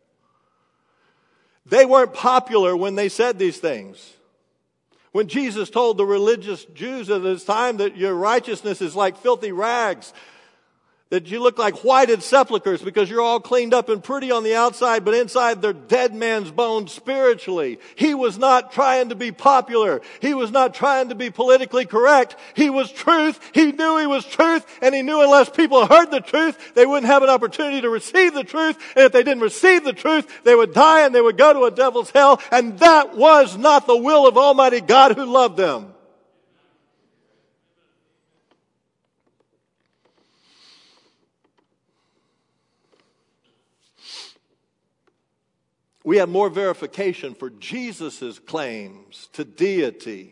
They weren't popular when they said these things. When Jesus told the religious Jews of his time that your righteousness is like filthy rags, that you look like whited sepulchres because you're all cleaned up and pretty on the outside, but inside they're dead man's bones spiritually. He was not trying to be popular. He was not trying to be politically correct. He was truth. He knew he was truth, and he knew unless people heard the truth, they wouldn't have an opportunity to receive the truth. And if they didn't receive the truth, they would die and they would go to a devil's hell. And that was not the will of Almighty God who loved them. We have more verification for Jesus' claims to deity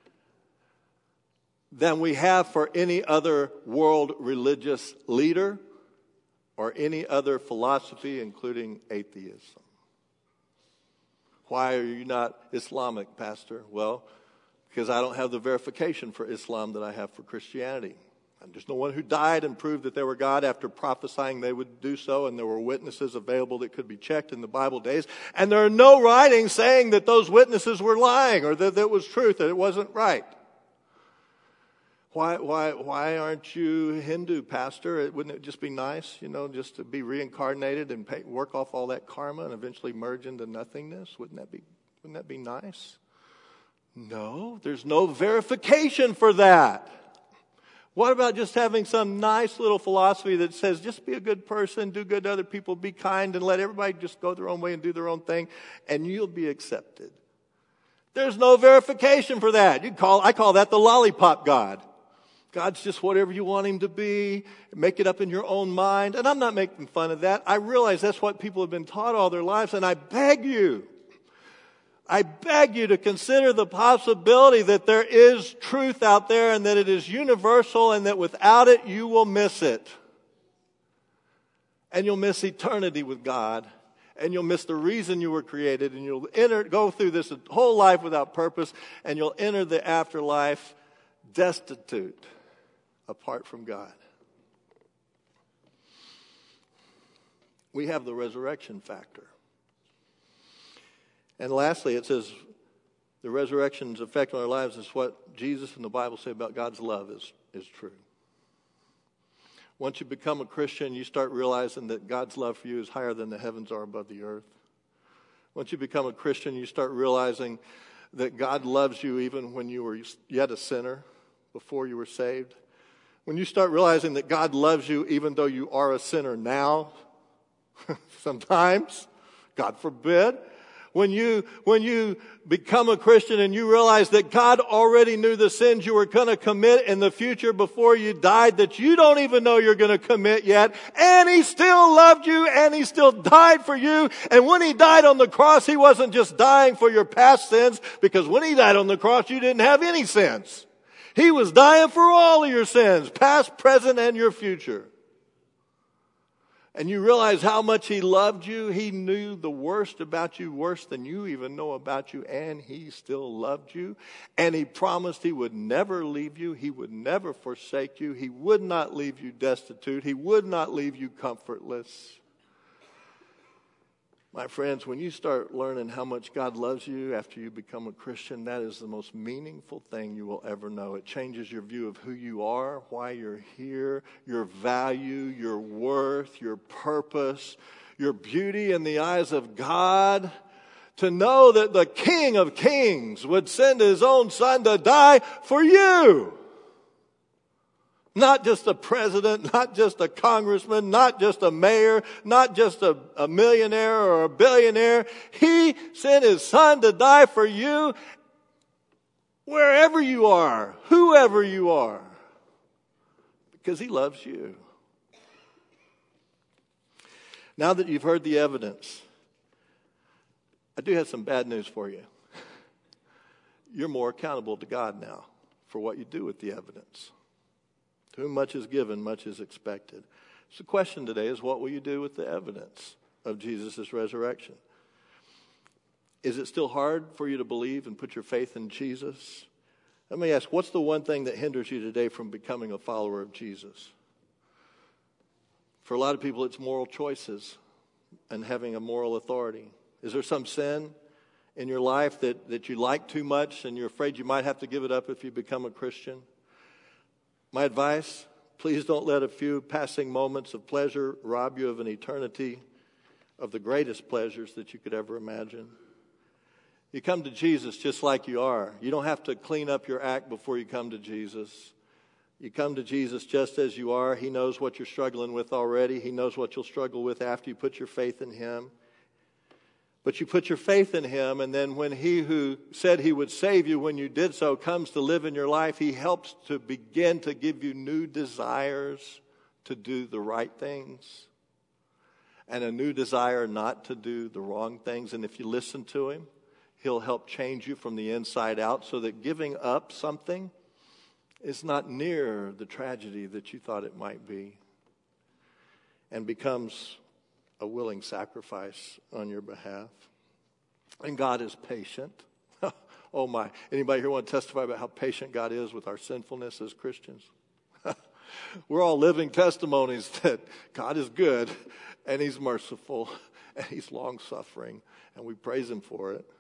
than we have for any other world religious leader or any other philosophy, including atheism. Why are you not Islamic, Pastor? Well, because I don't have the verification for Islam that I have for Christianity. And there's no one who died and proved that they were God after prophesying they would do so, and there were witnesses available that could be checked in the Bible days. And there are no writings saying that those witnesses were lying or that it was truth, that it wasn't right. Why, why, why aren't you Hindu, Pastor? It, wouldn't it just be nice, you know, just to be reincarnated and pay, work off all that karma and eventually merge into nothingness? Wouldn't that be, wouldn't that be nice? No, there's no verification for that. What about just having some nice little philosophy that says just be a good person, do good to other people, be kind, and let everybody just go their own way and do their own thing, and you'll be accepted? There's no verification for that. You call, I call that the lollipop God. God's just whatever you want him to be. Make it up in your own mind. And I'm not making fun of that. I realize that's what people have been taught all their lives. And I beg you, I beg you to consider the possibility that there is truth out there and that it is universal and that without it you will miss it. And you'll miss eternity with God. And you'll miss the reason you were created. And you'll enter, go through this whole life without purpose. And you'll enter the afterlife destitute apart from God. We have the resurrection factor. And lastly, it says the resurrection's effect on our lives is what Jesus and the Bible say about God's love is, is true. Once you become a Christian, you start realizing that God's love for you is higher than the heavens are above the earth. Once you become a Christian, you start realizing that God loves you even when you were yet a sinner, before you were saved. When you start realizing that God loves you even though you are a sinner now, sometimes, God forbid, when you when you become a Christian and you realize that God already knew the sins you were going to commit in the future before you died that you don't even know you're going to commit yet, and he still loved you and he still died for you. And when he died on the cross, he wasn't just dying for your past sins, because when he died on the cross, you didn't have any sins. He was dying for all of your sins, past, present, and your future. And you realize how much he loved you. He knew the worst about you, worse than you even know about you, and he still loved you. And he promised he would never leave you. He would never forsake you. He would not leave you destitute. He would not leave you comfortless. My friends, when you start learning how much God loves you after you become a Christian, that is the most meaningful thing you will ever know. It changes your view of who you are, why you're here, your value, your worth, your purpose, your beauty in the eyes of God. To know that the King of Kings would send his own son to die for you. Not just a president, not just a congressman, not just a mayor, not just a, a millionaire or a billionaire. He sent his son to die for you wherever you are, whoever you are, because he loves you. Now that you've heard the evidence, I do have some bad news for you. You're more accountable to God now for what you do with the evidence. To whom much is given, much is expected. So the question today is, what will you do with the evidence of Jesus' resurrection? Is it still hard for you to believe and put your faith in Jesus? Let me ask, what's the one thing that hinders you today from becoming a follower of Jesus? For a lot of people, it's moral choices and having a moral authority. Is there some sin in your life that, that you like too much and you're afraid you might have to give it up if you become a Christian? My advice, please don't let a few passing moments of pleasure rob you of an eternity of the greatest pleasures that you could ever imagine. You come to Jesus just like you are. You don't have to clean up your act before you come to Jesus. You come to Jesus just as you are. He knows what you're struggling with already. He knows what you'll struggle with after you put your faith in him. But you put your faith in him, and then when he who said he would save you when you did so comes to live in your life, he helps to begin to give you new desires to do the right things and a new desire not to do the wrong things. And if you listen to him, he'll help change you from the inside out so that giving up something is not near the tragedy that you thought it might be, and becomes a willing sacrifice on your behalf. And God is patient. Oh my. Anybody here want to testify about how patient God is with our sinfulness as Christians? We're all living testimonies that God is good and he's merciful and he's long-suffering, and we praise him for it.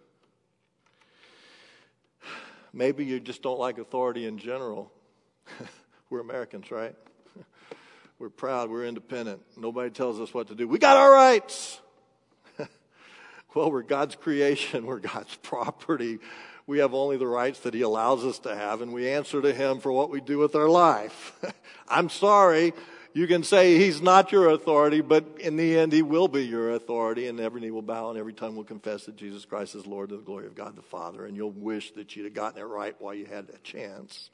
Maybe you just don't like authority in general. We're Americans, right? We're proud. We're independent. Nobody tells us what to do. We got our rights. Well, we're God's creation. We're God's property. We have only the rights that he allows us to have, and we answer to him for what we do with our life. I'm sorry. You can say he's not your authority, but in the end he will be your authority, and every knee will bow and every tongue will confess that Jesus Christ is Lord to the glory of God the Father, and you'll wish that you'd have gotten it right while you had that chance.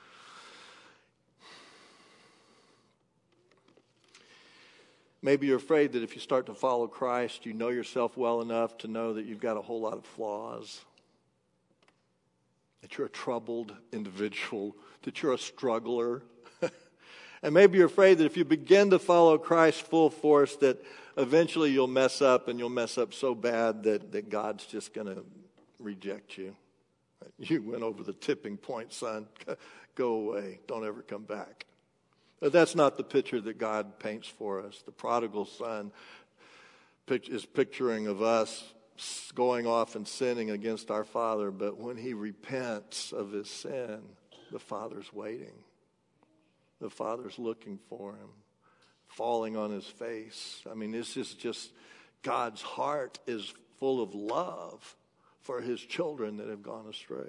Maybe you're afraid that if you start to follow Christ, you know yourself well enough to know that you've got a whole lot of flaws, that you're a troubled individual, that you're a struggler. And maybe you're afraid that if you begin to follow Christ full force, that eventually you'll mess up, and you'll mess up so bad that, that God's just going to reject you. You went over the tipping point, son. Go away. Don't ever come back. But that's not the picture that God paints for us. The prodigal son is picturing of us going off and sinning against our Father, but when he repents of his sin, the Father's waiting. The Father's looking for him, falling on his face. I mean, this is just, God's heart is full of love for his children that have gone astray.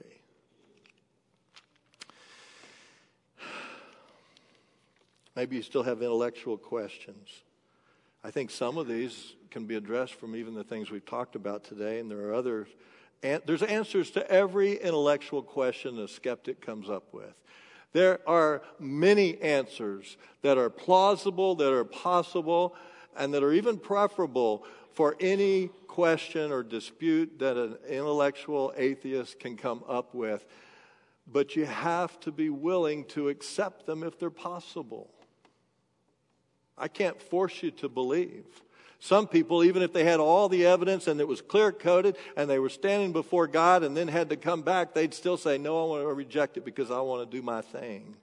Maybe you still have intellectual questions. I think some of these can be addressed from even the things we've talked about today, and there are others. And there's answers to every intellectual question a skeptic comes up with. There are many answers that are plausible, that are possible, and that are even preferable for any question or dispute that an intellectual atheist can come up with. But you have to be willing to accept them if they're possible. I can't force you to believe. Some people, even if they had all the evidence and it was clear-coded and they were standing before God and then had to come back, they'd still say, no, I want to reject it because I want to do my thing.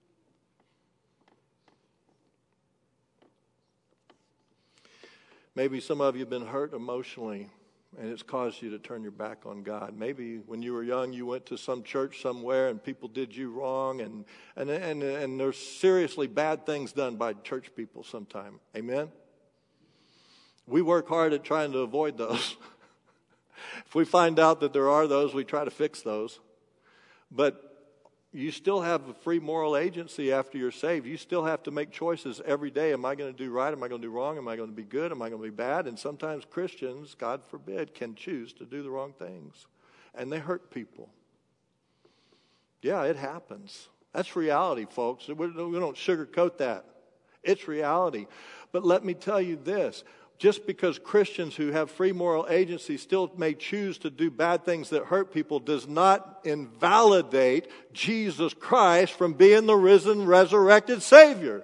Maybe some of you have been hurt emotionally and it's caused you to turn your back on God. Maybe when you were young, you went to some church somewhere and people did you wrong, and and and, and there's seriously bad things done by church people sometime. Amen? We work hard at trying to avoid those. If we find out that there are those, we try to fix those. But you still have a free moral agency after you're saved. You still have to make choices every day. Am I going to do right? Am I going to do wrong? Am I going to be good? Am I going to be bad? And sometimes Christians, God forbid, can choose to do the wrong things. And they hurt people. Yeah, it happens. That's reality, folks. We don't sugarcoat that. It's reality. But let me tell you this. Just because Christians who have free moral agency still may choose to do bad things that hurt people does not invalidate Jesus Christ from being the risen, resurrected Savior.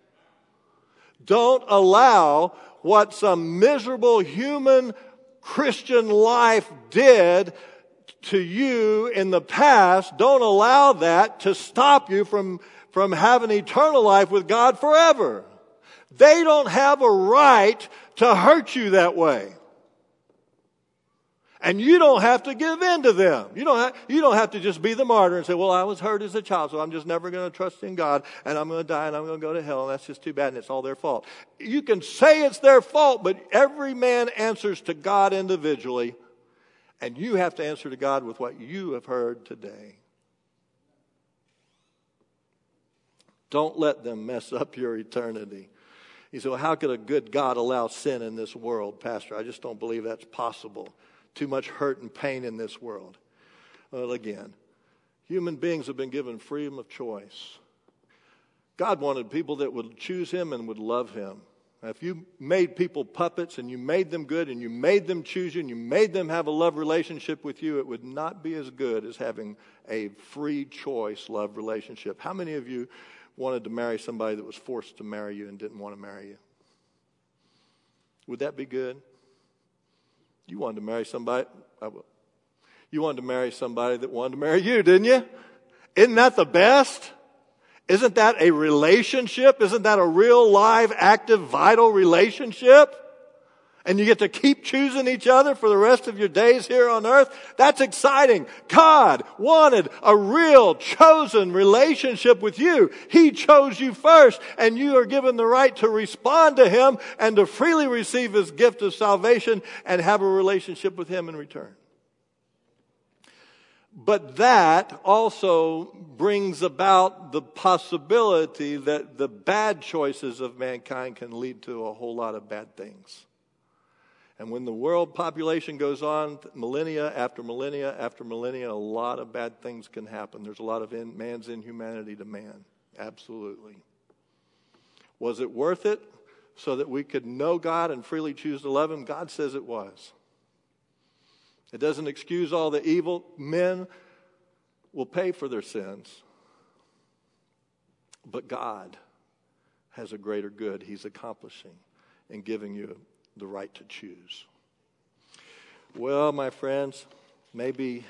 Don't allow what some miserable human Christian life did to you in the past. Don't allow that to stop you from, from having eternal life with God forever. They don't have a right to hurt you that way. And you don't have to give in to them. You don't have, you don't have to just be the martyr and say, well, I was hurt as a child, so I'm just never going to trust in God, and I'm going to die, and I'm going to go to hell, and that's just too bad, and it's all their fault. You can say it's their fault, but every man answers to God individually, and you have to answer to God with what you have heard today. Don't let them mess up your eternity. You say, well, how could a good God allow sin in this world, Pastor? I just don't believe that's possible. Too much hurt and pain in this world. Well, again, human beings have been given freedom of choice. God wanted people that would choose Him and would love Him. Now, if you made people puppets and you made them good and you made them choose you and you made them have a love relationship with you, it would not be as good as having a free choice love relationship. How many of you wanted to marry somebody that was forced to marry you and didn't want to marry you? Would that be good? You wanted to marry somebody, you wanted to marry somebody that wanted to marry you, didn't you? Isn't that the best? Isn't that a relationship? Isn't that a real, live, active, vital relationship? And you get to keep choosing each other for the rest of your days here on earth? That's exciting. God wanted a real, chosen relationship with you. He chose you first, and you are given the right to respond to Him and to freely receive His gift of salvation and have a relationship with Him in return. But that also brings about the possibility that the bad choices of mankind can lead to a whole lot of bad things. And when the world population goes on millennia after millennia after millennia, a lot of bad things can happen. There's a lot of in, man's inhumanity to man. Absolutely. Was it worth it so that we could know God and freely choose to love Him? God says it was. It doesn't excuse all the evil. Men will pay for their sins. But God has a greater good He's accomplishing in giving you the right to choose. Well, my friends, maybe,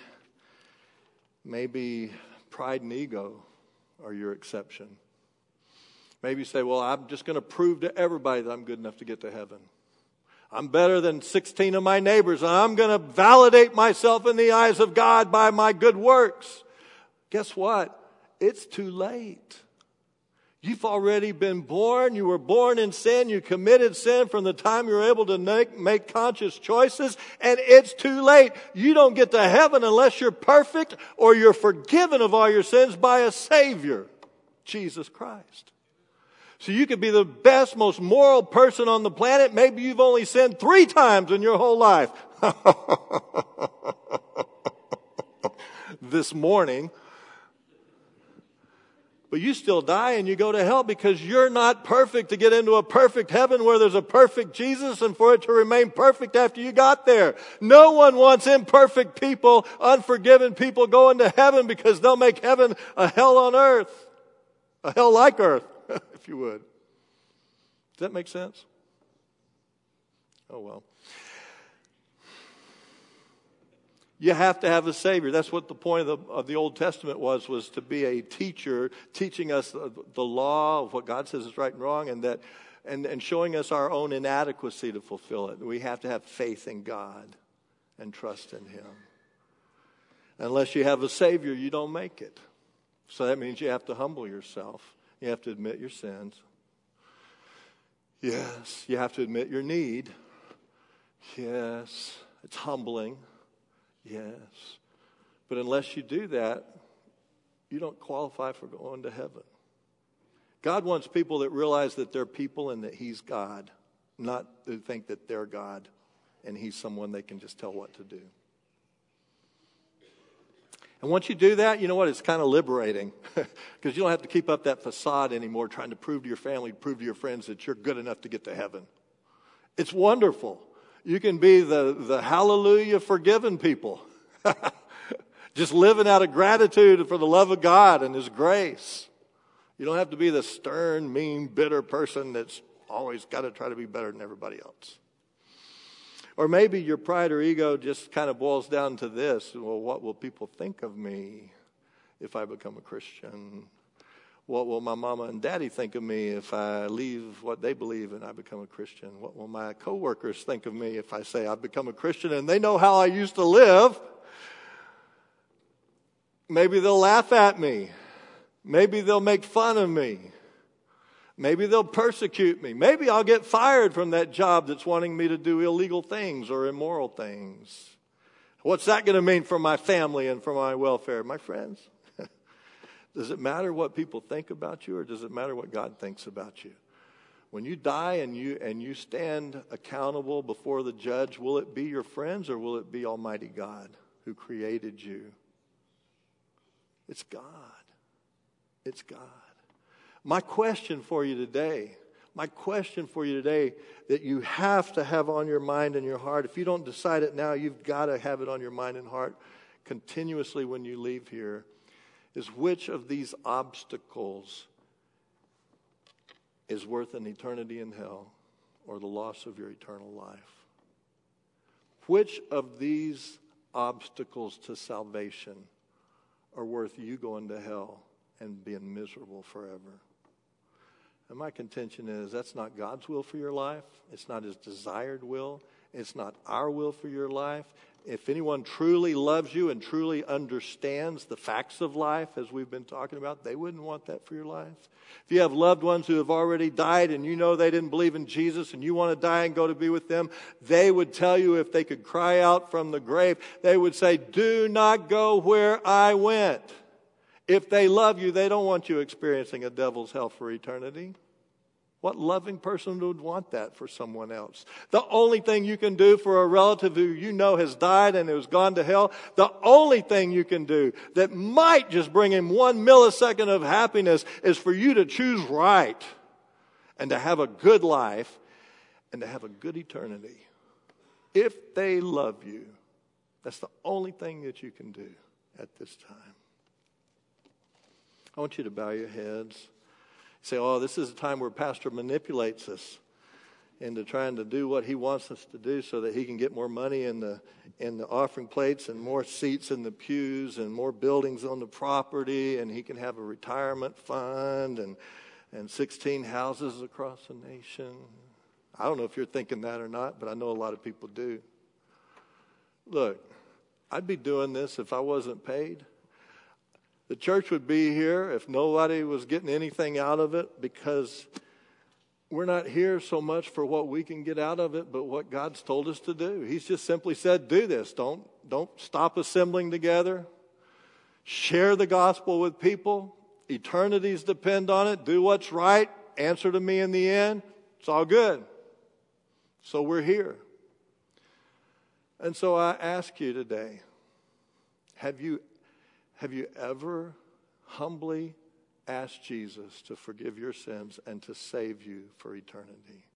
maybe pride and ego are your exception. Maybe you say, well, I'm just going to prove to everybody that I'm good enough to get to heaven. I'm better than sixteen of my neighbors, and I'm going to validate myself in the eyes of God by my good works. Guess what? It's too late. You've already been born. You were born in sin. You committed sin from the time you were able to make, make conscious choices, and it's too late. You don't get to heaven unless you're perfect or you're forgiven of all your sins by a Savior, Jesus Christ. So you could be the best, most moral person on the planet. Maybe you've only sinned three times in your whole life. This morning. But you still die and you go to hell because you're not perfect to get into a perfect heaven where there's a perfect Jesus and for it to remain perfect after you got there. No one wants imperfect people, unforgiven people going to heaven because they'll make heaven a hell on earth. A hell like earth, if you would. Does that make sense? Oh, well. You have to have a Savior. That's what the point of the, of the Old Testament was, was to be a teacher, teaching us the, the law of what God says is right and wrong, and that, and, and showing us our own inadequacy to fulfill it. We have to have faith in God and trust in Him. Unless you have a Savior, you don't make it. So that means you have to humble yourself. You have to admit your sins. Yes, you have to admit your need. Yes, it's humbling. Yes. But unless you do that, you don't qualify for going to heaven. God wants people that realize that they're people and that He's God, not to think that they're God and He's someone they can just tell what to do. And once you do that, you know what? It's kind of liberating because you don't have to keep up that facade anymore trying to prove to your family, prove to your friends that you're good enough to get to heaven. It's wonderful. You can be the, the hallelujah forgiven people. Just living out of gratitude for the love of God and His grace. You don't have to be the stern, mean, bitter person that's always got to try to be better than everybody else. Or maybe your pride or ego just kind of boils down to this. Well, what will people think of me if I become a Christian? What will my mama and daddy think of me if I leave what they believe and I become a Christian? What will my coworkers think of me if I say I've become a Christian and they know how I used to live? Maybe they'll laugh at me. Maybe they'll make fun of me. Maybe they'll persecute me. Maybe I'll get fired from that job that's wanting me to do illegal things or immoral things. What's that going to mean for my family and for my welfare? My friends, does it matter what people think about you or does it matter what God thinks about you? When you die and you and you stand accountable before the judge, will it be your friends or will it be Almighty God who created you? It's God. It's God. My question for you today, my question for you today that you have to have on your mind and your heart, if you don't decide it now, you've got to have it on your mind and heart continuously when you leave here, is which of these obstacles is worth an eternity in hell or the loss of your eternal life? Which of these obstacles to salvation are worth you going to hell and being miserable forever? And my contention is that's not God's will for your life. It's not His desired will. It's not our will for your life. if anyone truly loves you and truly understands the facts of life, as we've been talking about, they wouldn't want that for your life. If you have loved ones who have already died and you know they didn't believe in Jesus and you want to die and go to be with them, they would tell you, if they could cry out from the grave, they would say, do not go where I went. If they love you, they don't want you experiencing a devil's hell for eternity. What loving person would want that for someone else? The only thing you can do for a relative who you know has died and has gone to hell, the only thing you can do that might just bring him one millisecond of happiness is for you to choose right and to have a good life and to have a good eternity. If they love you, that's the only thing that you can do at this time. I want you to bow your heads. Say, oh, this is a time where Pastor manipulates us into trying to do what he wants us to do so that he can get more money in the in the offering plates and more seats in the pews and more buildings on the property, and he can have a retirement fund and and sixteen houses across the nation. I don't know if you're thinking that or not, but I know a lot of people do. Look, I'd be doing this if I wasn't paid. The church would be here if nobody was getting anything out of it, because we're not here so much for what we can get out of it, but what God's told us to do. He's just simply said, do this. Don't, don't stop assembling together. Share the gospel with people. Eternities depend on it. Do what's right. Answer to me in the end. It's all good. So we're here. And so I ask you today, have you Have you ever humbly asked Jesus to forgive your sins and to save you for eternity?